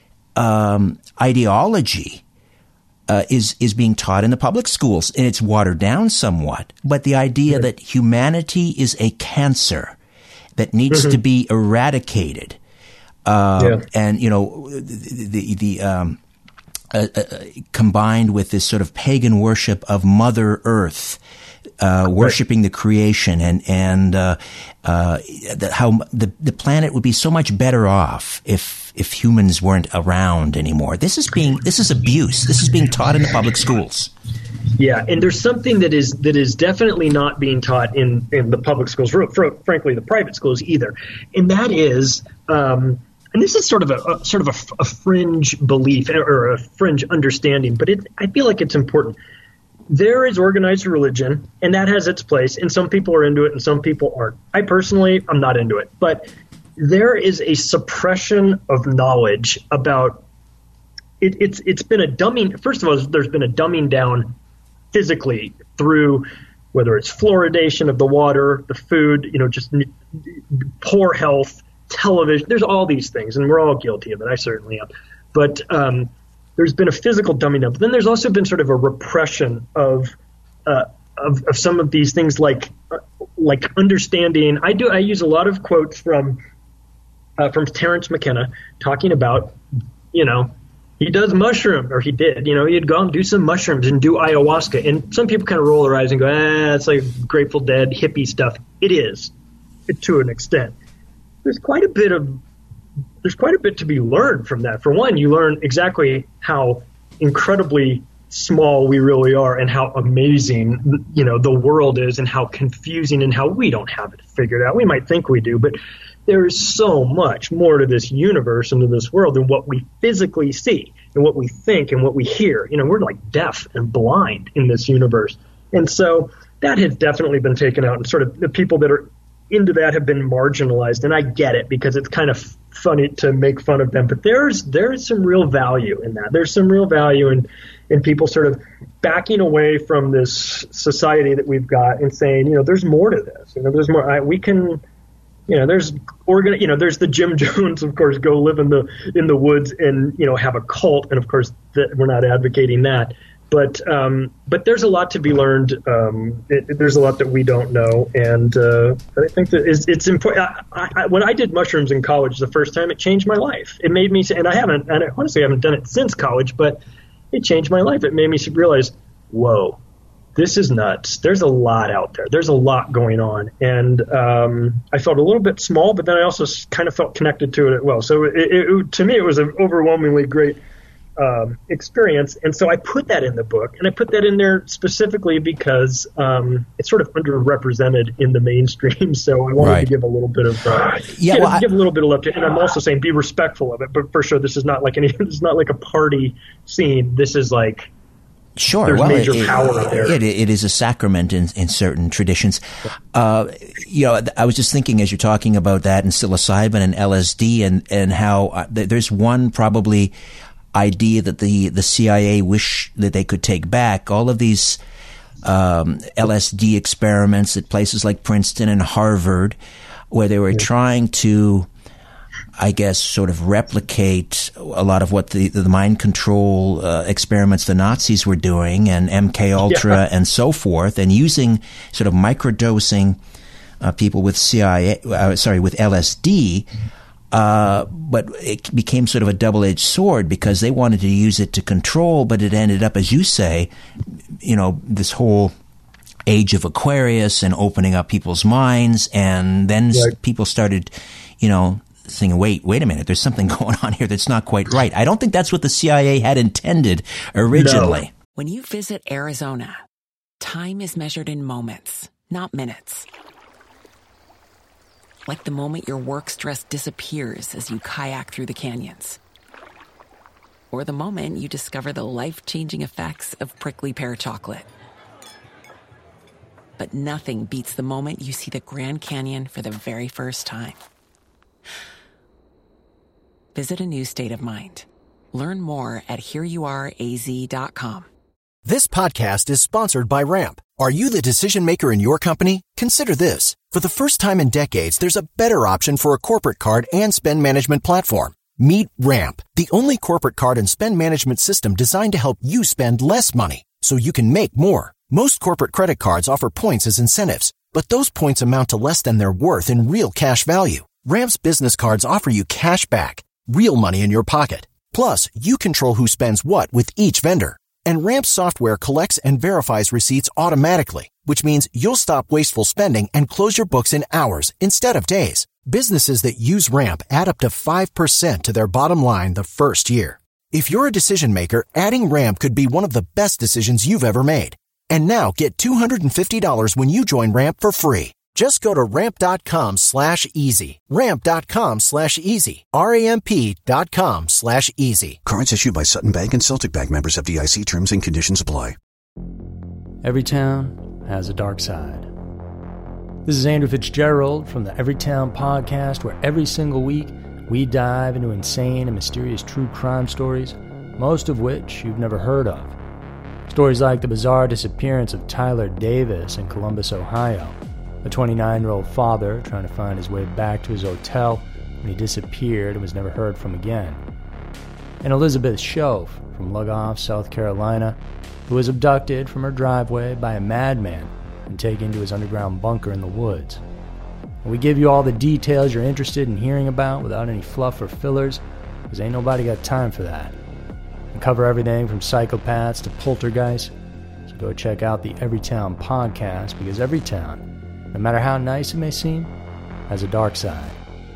um, ideology Uh, is is being taught in the public schools, and it's watered down somewhat. But the idea that humanity is a cancer that needs mm-hmm. to be eradicated, uh, yeah. and you know, the the, the um, uh, uh, combined with this sort of pagan worship of Mother Earth, uh, worshiping right. the creation, and and uh, uh, the, how the the planet would be so much better off if. if humans weren't around anymore. This is being, this is abuse. This is being taught in the public schools. Yeah, and there's something that is that is definitely not being taught in, in the public schools, for, for, frankly, the private schools either. And that is, um, and this is sort of a, a sort of a, a fringe belief or a fringe understanding, but it, I feel like it's important. There is organized religion, and that has its place, and some people are into it and some people aren't. I personally, I'm not into it, but there is a suppression of knowledge about it. It's it's been a dumbing. First of all, there's been a dumbing down physically through whether it's fluoridation of the water, the food, you know, just poor health, television. There's all these things, and we're all guilty of it. I certainly am. But um, there's been a physical dumbing down. But then there's also been sort of a repression of uh, of, of some of these things, like uh, like understanding. I do. I use a lot of quotes from. Uh, from Terence McKenna talking about, you know, he does mushroom, or he did, you know, he'd go and do some mushrooms and do ayahuasca. And some people kind of roll their eyes and go, ah, it's like Grateful Dead, hippie stuff. It is, to an extent. There's quite a bit of, there's quite a bit to be learned from that. For one, you learn exactly how incredibly small we really are and how amazing, you know, the world is, and how confusing and how we don't have it figured out. We might think we do, but there is so much more to this universe and to this world than what we physically see and what we think and what we hear. You know, we're like deaf and blind in this universe. And so that has definitely been taken out, and sort of the people that are into that have been marginalized. And I get it, because it's kind of funny to make fun of them. But there's there's some real value in that. There's some real value in, in people sort of backing away from this society that we've got and saying, you know, there's more to this. You know, there's more. I, we can... You know, there's organ. You know, there's the Jim Jones, of course, go live in the in the woods and, you know, have a cult, and of course that we're not advocating that. But um, but there's a lot to be learned. Um, it, it, there's a lot that we don't know, and uh, I think that it's, it's important. I, I, when I did mushrooms in college the first time, it changed my life. It made me, and I haven't, and I honestly haven't done it since college, but it changed my life. It made me realize, whoa. This is nuts. There's a lot out there. There's a lot going on. And um, I felt a little bit small, but then I also kind of felt connected to it as well. So it, it, to me, it was an overwhelmingly great um, experience. And so I put that in the book. And I put that in there specifically because um, it's sort of underrepresented in the mainstream. So I wanted right. to give a little bit of uh, yeah, give, well, give I, a little bit of love to it. And I'm also saying be respectful of it. But for sure, this is not like any. This is not like a party scene. This is like. Sure. There's well, major it, power there. It, it is a sacrament in, in certain traditions. Uh, you know, I was just thinking as you're talking about that and psilocybin and L S D and, and how uh, there's one probably idea that the, the C I A wish that they could take back. All of these um, L S D experiments at places like Princeton and Harvard, where they were yeah. trying to, I guess, sort of replicate a lot of what the, the mind control uh, experiments the Nazis were doing, and M K Ultra yeah. and so forth, and using sort of microdosing uh, people with C I A, uh, sorry, with L S D. Uh, but it became sort of a double-edged sword because they wanted to use it to control, but it ended up, as you say, you know, this whole age of Aquarius and opening up people's minds, and then right. people started, you know, saying, wait, wait a minute, there's something going on here that's not quite right. I don't think that's what the C I A had intended originally. No. When you visit Arizona, time is measured in moments, not minutes. Like the moment your work stress disappears as you kayak through the canyons. Or the moment you discover the life-changing effects of prickly pear chocolate. but nothing beats the moment you see the Grand Canyon for the very first time. Visit a new state of mind. Learn more at here you are a z dot com. This podcast is sponsored by Ramp. Are you the decision maker in your company? Consider this. For the first time in decades, there's a better option for a corporate card and spend management platform. Meet Ramp, the only corporate card and spend management system designed to help you spend less money so you can make more. Most corporate credit cards offer points as incentives, but those points amount to less than their worth in real cash value. Ramp's business cards offer you cash back, real money in your pocket. Plus, you control who spends what with each vendor. And Ramp software collects and verifies receipts automatically, which means you'll stop wasteful spending and close your books in hours instead of days. Businesses that use Ramp add up to five percent to their bottom line the first year. If you're a decision maker, adding Ramp could be one of the best decisions you've ever made. And now get two hundred fifty dollars when you join Ramp for free. Just go to ramp.com slash easy. Ramp.com slash easy. R-A-M-P dot com slash easy. Cards issued by Sutton Bank and Celtic Bank, members of F D I C. Terms and conditions apply. Every town has a dark side. This is Andrew Fitzgerald from the Everytown Podcast, where every single week we dive into insane and mysterious true crime stories, most of which you've never heard of. Stories like the bizarre disappearance of Tyler Davis in Columbus, Ohio, a twenty-nine-year-old father trying to find his way back to his hotel when he disappeared and was never heard from again. And Elizabeth Shoaf from Lugoff, South Carolina, who was abducted from her driveway by a madman and taken to his underground bunker in the woods. And we give you all the details you're interested in hearing about without any fluff or fillers, because ain't nobody got time for that. We cover everything from psychopaths to poltergeists, so go check out the Everytown Podcast, because every town, no matter how nice it may seem, has a dark side.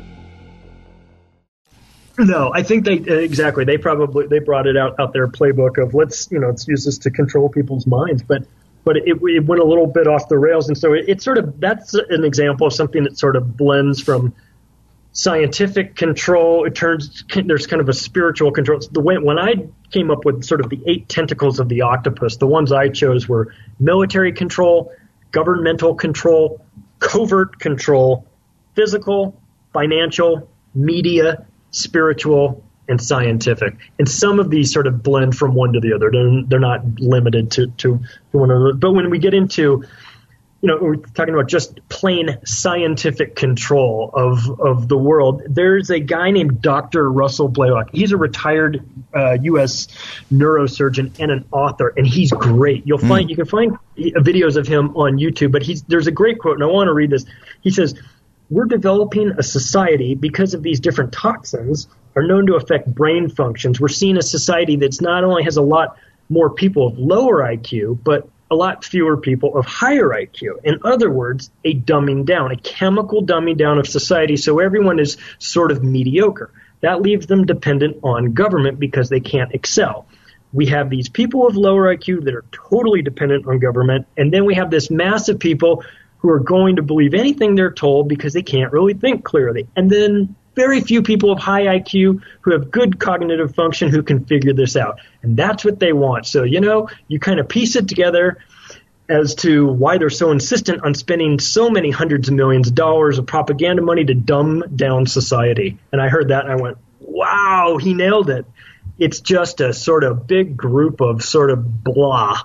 No, I think they exactly. They probably they brought it out out their playbook of let's you know let's use this to control people's minds, but but it, it went a little bit off the rails, and so it, it sort of that's an example of something that sort of blends from scientific control. It turns there's kind of a spiritual control. The way when I came up with sort of the eight tentacles of the octopus, the ones I chose were military control, governmental control, covert control, physical, financial, media, spiritual, and scientific. And some of these sort of blend from one to the other. They're, they're not limited to, to one another. But when we get into, you know, we're talking about just plain scientific control of, of the world, there's a guy named Doctor Russell Blaylock. He's a retired uh, U S neurosurgeon and an author, and he's great. You'll find, mm. you can find videos of him on YouTube, but he's, there's a great quote, and I want to read this. He says, "We're developing a society because of these different toxins are known to affect brain functions. We're seeing a society that's not only has a lot more people of lower I Q, but a lot fewer people of higher I Q. In other words, a dumbing down, a chemical dumbing down of society, so everyone is sort of mediocre. That leaves them dependent on government because they can't excel. We have these people of lower I Q that are totally dependent on government, and then we have this mass of people who are going to believe anything they're told because they can't really think clearly. And then very few people of high I Q who have good cognitive function who can figure this out. And that's what they want. So, you know, you kind of piece it together as to why they're so insistent on spending so many hundreds of millions of dollars of propaganda money to dumb down society. And I heard that and I went, wow, he nailed it. It's just a sort of big group of sort of blah.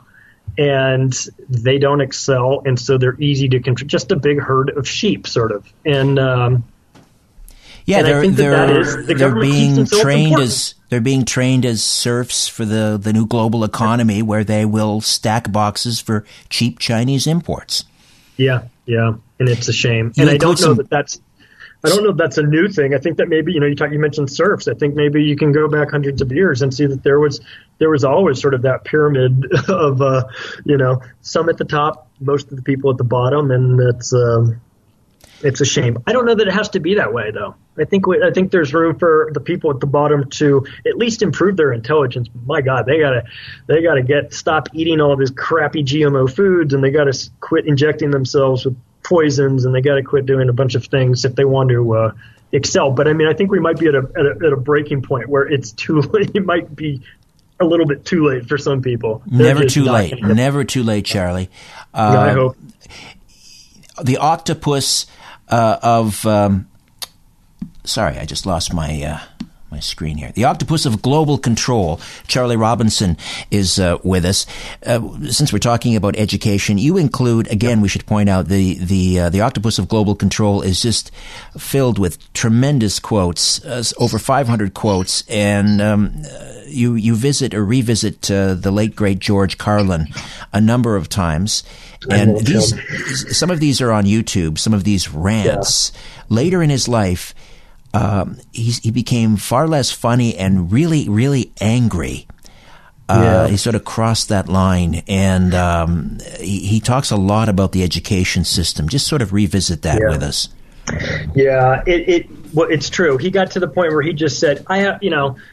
And they don't excel, and so they're easy to control. Just a big herd of sheep, sort of. And um, yeah, and they're I think that they're that is, the they're being so trained as they're being trained as serfs for the the new global economy, where they will stack boxes for cheap Chinese imports. Yeah, yeah, and it's a shame. You and I don't know some, that that's. I don't know if that's a new thing. I think that maybe, you know, you talk, you mentioned serfs. I think maybe you can go back hundreds of years and see that there was there was always sort of that pyramid of, uh, you know, some at the top, most of the people at the bottom, and it's um, it's a shame. I don't know that it has to be that way, though. I think we, I think there's room for the people at the bottom to at least improve their intelligence. My God, they gotta they gotta get stop eating all this crappy G M O foods, and they gotta quit injecting themselves with poisons, and they got to quit doing a bunch of things if they want to uh, excel. But I mean, I think we might be at a, at a at a breaking point where it's too late. It might be a little bit too late for some people. They're Never too late. gonna... Never too late, Charlie. Uh, yeah, I hope. The octopus uh, of um, sorry, I just lost my uh, my screen here. The octopus of global control. Charlie Robinson is uh, with us. Uh, since we're talking about education, you include again. We should point out the the uh, the octopus of global control is just filled with tremendous quotes, uh, over five hundred quotes, and um, you you visit or revisit uh, the late great George Carlin a number of times. And these, some of these are on YouTube, some of these rants. Yeah. Later in his life, um, he's, he became far less funny and really, really angry. Uh, yeah. He sort of crossed that line, and um, he, he talks a lot about the education system. Just sort of revisit that yeah. with us. Yeah, it, it well, it's true. He got to the point where he just said, "I have, you know,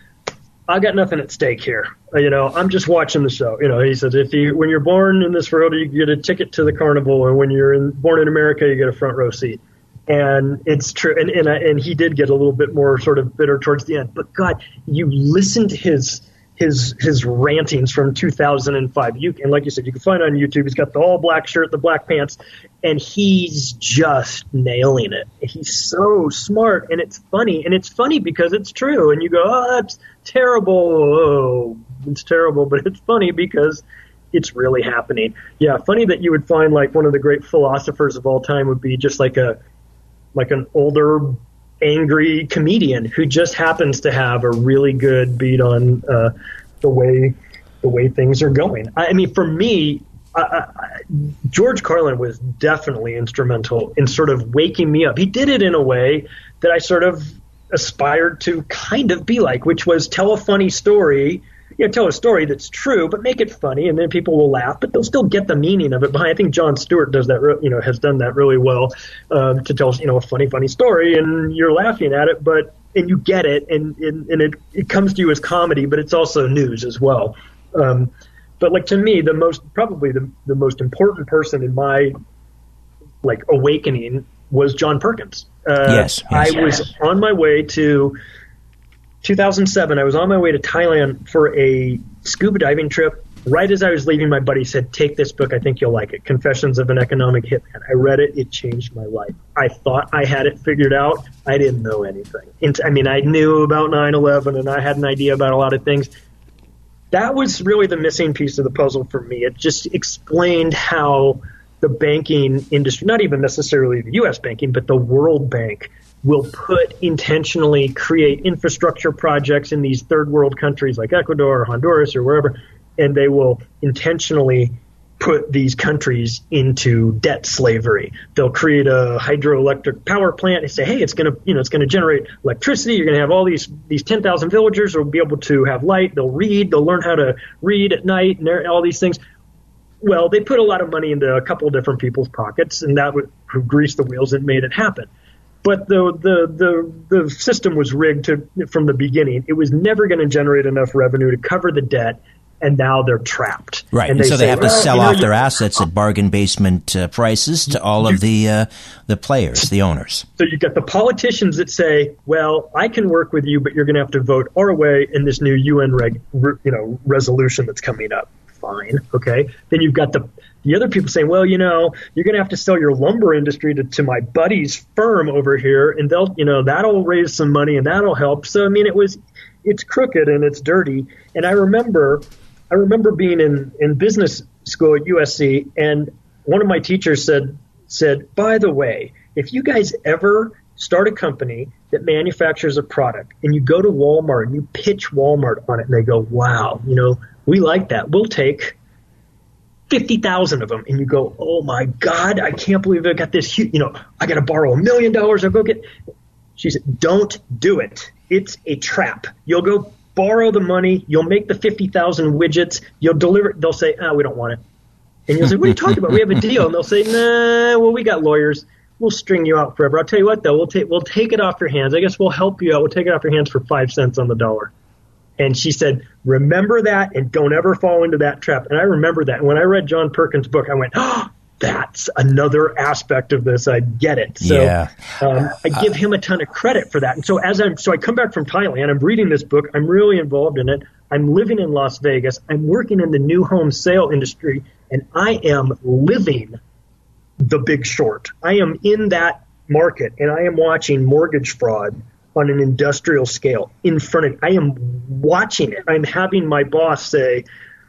I got nothing at stake here. You know, I'm just watching the show." You know, he says, if you, when you're born in this world, you get a ticket to the carnival, and when you're in, born in America, you get a front row seat. And it's true. And, and, and he did get a little bit more sort of bitter towards the end. But God, you listen to his, his, his rantings from two thousand five. You and like you said, you can find it on YouTube. He's got the all black shirt, the black pants, and he's just nailing it. He's so smart, and it's funny. And it's funny because it's true. And you go, oh, that's terrible. Oh, it's terrible, but it's funny because it's really happening. Yeah, funny that you would find like one of the great philosophers of all time would be just like a like an older, angry comedian who just happens to have a really good beat on uh, the way the way things are going. I, I mean, for me, I, I, George Carlin was definitely instrumental in sort of waking me up. He did it in a way that I sort of aspired to kind of be like, which was tell a funny story. You know, tell a story that's true, but make it funny, and then people will laugh, but they'll still get the meaning of it behind. I think Jon Stewart does that, re- you know, has done that really well um, to tell, you know, a funny, funny story, and you're laughing at it, but and you get it, and and, and it, it comes to you as comedy, but it's also news as well. Um, but like to me, the most probably the the most important person in my like awakening was John Perkins. Uh, yes, yes, I yes. was on my way to. two thousand seven, I was on my way to Thailand for a scuba diving trip. Right as I was leaving, my buddy said, take this book. I think you'll like it. Confessions of an Economic Hitman. I read it. It changed my life. I thought I had it figured out. I didn't know anything. I mean, I knew about nine eleven, and I had an idea about a lot of things. That was really the missing piece of the puzzle for me. It just explained how the banking industry, not even necessarily the U S banking, but the World Bank, will put intentionally create infrastructure projects in these third world countries like Ecuador or Honduras or wherever, and they will intentionally put these countries into debt slavery. They'll create a hydroelectric power plant and say, hey, it's going to, you know, it's going to generate electricity. You're going to have all these, these ten thousand villagers will be able to have light. They'll read, they'll learn how to read at night and all these things. Well, they put a lot of money into a couple of different people's pockets, and that would grease the wheels and made it happen. But the, the the the system was rigged to, from the beginning. It was never going to generate enough revenue to cover the debt, and now they're trapped. Right, and, and they so say, they have to well, sell you know, off you, their assets at bargain basement uh, prices to all of the uh, the players, the owners. So you got the politicians that say, well, I can work with you, but you're going to have to vote our way in this new U N reg, you know, resolution that's coming up. Fine, okay. Then you've got the the other people saying, well, you know, you're going to have to sell your lumber industry to, to my buddy's firm over here, and they'll, you know, that'll raise some money and that'll help. So I mean, it was, it's crooked and it's dirty. And I remember, I remember being in, in business school at U S C, and one of my teachers said said, by the way, if you guys ever start a company that manufactures a product and you go to Walmart and you pitch Walmart on it, and they go, wow, you know, we like that. We'll take fifty thousand of them. And you go, oh, my God, I can't believe I got this huge, you know, I got to borrow a million dollars. I'll go get. She said, don't do it. It's a trap. You'll go borrow the money. You'll make the fifty thousand widgets. You'll deliver it. They'll say, ah, we don't want it. And you'll say, what are you talking about? We have a deal. And they'll say, nah, well, we got lawyers. We'll string you out forever. I'll tell you what, though, we'll take we'll take it off your hands. I guess we'll help you out. We'll take it off your hands for five cents on the dollar. And she said, remember that and don't ever fall into that trap. And I remember that. And when I read John Perkins' book, I went, oh, that's another aspect of this. I get it. So yeah. um, I give him a ton of credit for that. And so as I'm, so I come back from Thailand, I'm reading this book. I'm really involved in it. I'm living in Las Vegas. I'm working in the new home sale industry, and I am living The Big Short. I am in that market, and I am watching mortgage fraud on an industrial scale in front of me. I am watching it. I'm having my boss say,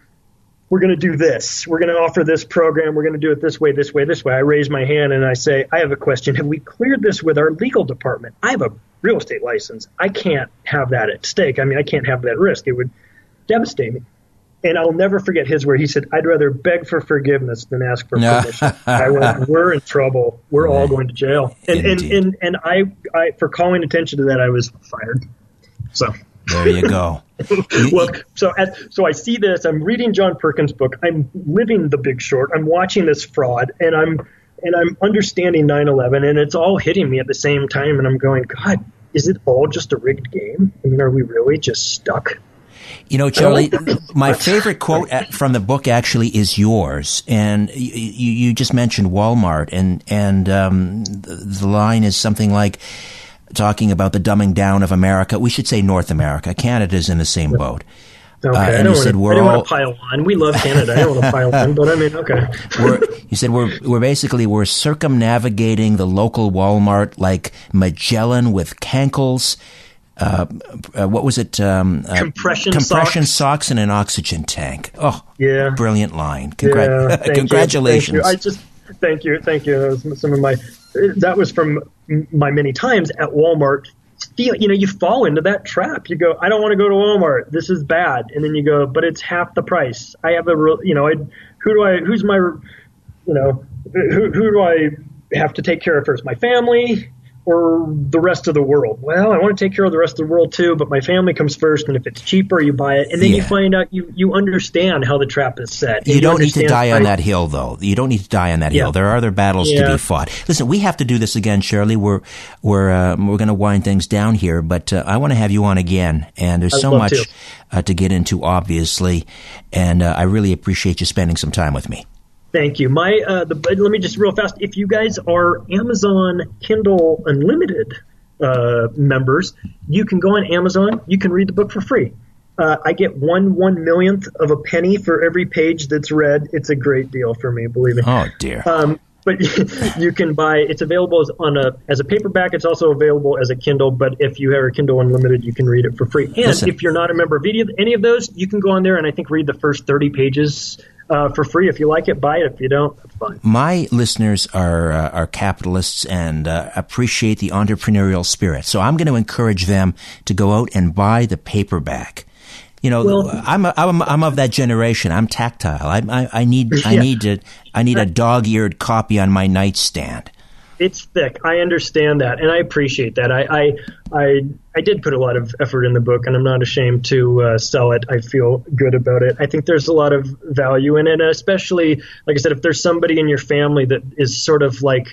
we're going to do this. We're going to offer this program. We're going to do it this way, this way, this way. I raise my hand and I say, I have a question. Have we cleared this with our legal department? I have a real estate license. I can't have that at stake. I mean, I can't have that risk. It would devastate me. And I'll never forget his word. He said, I'd rather beg for forgiveness than ask for permission. I went, we're in trouble. We're right. all going to jail. And, and, and, and I, I, for calling attention to that, I was fired. So there you go. Well, so as, so I see this. I'm reading John Perkins' book. I'm living The Big Short. I'm watching this fraud, and I'm and I'm understanding nine eleven, and it's all hitting me at the same time. And I'm going, God, is it all just a rigged game? I mean, are we really just stuck? You know, Charlie, my favorite quote from the book actually is yours, and you, you just mentioned Walmart, and and um, the line is something like, talking about the dumbing down of America. We should say North America. Canada's in the same boat. Okay, uh, and I don't, you said wanna, we're I don't all, want to pile on. We love Canada. I don't want to pile on, but I mean, okay. We're, you said we're we're basically we're circumnavigating the local Walmart like Magellan with cankles. Uh, uh, what was it? Um, uh, compression compression socks. socks and an oxygen tank. Oh, yeah, brilliant line. Congra- yeah, thank congratulations. You. Thank you. I just thank you, thank you. That was some of my. That was from my many times at Walmart. Feel, you know, you fall into that trap. You go, I don't want to go to Walmart. This is bad. And then you go, but it's half the price. I have a, real, you know, I, who do I, who's my, you know, who, who do I have to take care of first? My family or the rest of the world? Well, I want to take care of the rest of the world too, but my family comes first. And if it's cheaper, you buy it. And then yeah. you find out you, you understand how the trap is set. You, you don't need to die price. on that hill, though. You don't need to die on that yeah. hill. There are other battles yeah. to be fought. Listen, we have to do this again, Shirley. We're we're uh, we're going to wind things down here, but uh, I want to have you on again. And there's I'd so love much to. Uh, to get into, obviously, and uh, I really appreciate you spending some time with me. Thank you. My uh, the let me just real fast. If you guys are Amazon Kindle Unlimited uh, members, you can go on Amazon. You can read the book for free. Uh, I get one one millionth of a penny for every page that's read. It's a great deal for me, believe me. Oh dear. Um, but you can buy. It's available as on a as a paperback. It's also available as a Kindle. But if you have a Kindle Unlimited, you can read it for free. And Listen. if you're not a member of any of those, you can go on there and I think read the first thirty pages. Uh, for free. If you like it, buy it. If you don't, that's fine. My listeners are uh, are capitalists and uh, appreciate the entrepreneurial spirit. So I'm going to encourage them to go out and buy the paperback. You know, well, I'm, a, I'm I'm of that generation. I'm tactile. I I, I need I yeah. need to I need a dog-eared copy on my nightstand. It's thick. I understand that, and I appreciate that. I, I, I, I did put a lot of effort in the book, and I'm not ashamed to uh, sell it. I feel good about it. I think there's a lot of value in it, especially, like I said, if there's somebody in your family that is sort of like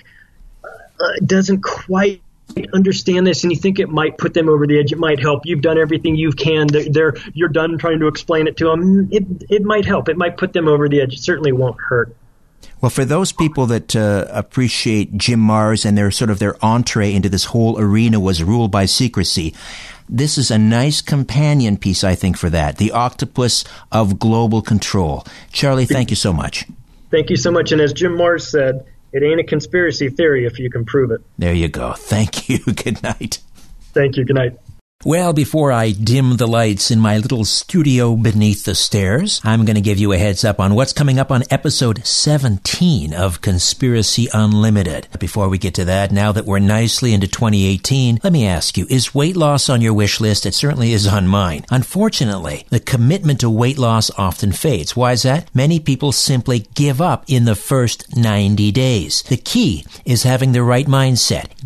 uh, doesn't quite understand this, and you think it might put them over the edge. It might help. You've done everything you can. They're, they're you're done trying to explain it to them. It, it might help. It might put them over the edge. It certainly won't hurt. Well, for those people that uh, appreciate Jim Marrs and their sort of their entree into this whole arena was ruled by secrecy, this is a nice companion piece, I think, for that. The Octopus of Global Control. Charlie, thank you so much. Thank you so much. And as Jim Marrs said, it ain't a conspiracy theory if you can prove it. There you go. Thank you. Good night. Thank you. Good night. Well, before I dim the lights in my little studio beneath the stairs, I'm going to give you a heads up on what's coming up on episode seventeen of Conspiracy Unlimited. Before we get to that, now that we're nicely into twenty eighteen, let me ask you, is weight loss on your wish list? It certainly is on mine. Unfortunately, the commitment to weight loss often fades. Why is that? Many people simply give up in the first ninety days. The key is having the right mindset,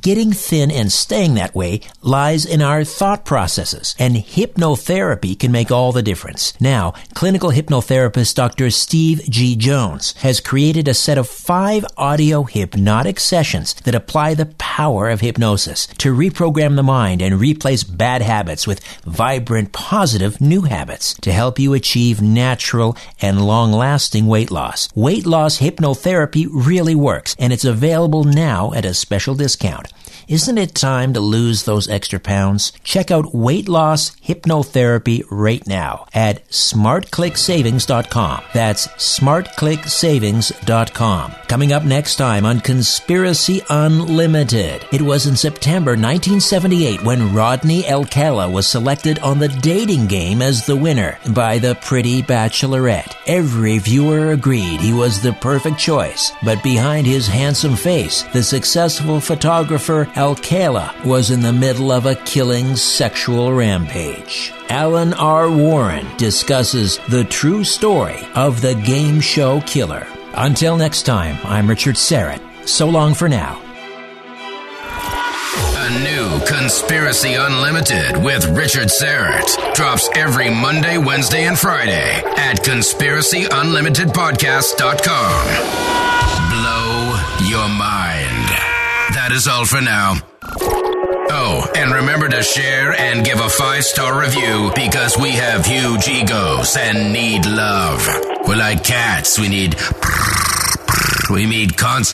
Getting thin and staying that way lies in our thought processes, and hypnotherapy can make all the difference. Now, clinical hypnotherapist Doctor Steve G. Jones has created a set of five audio hypnotic sessions that apply the power of hypnosis to reprogram the mind and replace bad habits with vibrant, positive new habits to help you achieve natural and long-lasting weight loss. Weight loss hypnotherapy really works, and it's available now at a special discount. Isn't it time to lose those extra pounds? Check out weight loss hypnotherapy right now at smart click savings dot com. That's smart click savings dot com. Coming up next time on Conspiracy Unlimited. It was in September nineteen seventy-eight when Rodney Alcala was selected on The Dating Game as the winner by the Pretty Bachelorette. Every viewer agreed he was the perfect choice, but behind his handsome face, the successful photographer Alcala was in the middle of a killing sexual rampage. Alan R. Warren discusses the true story of the game show killer. Until next time, I'm Richard Serrett. So long for now. A new Conspiracy Unlimited with Richard Serrett drops every Monday, Wednesday, and Friday at conspiracy unlimited podcast dot com. Blow your mind. That is all for now. Oh, and remember to share and give a five-star review because we have huge egos and need love. We're like cats. We need... We need constant...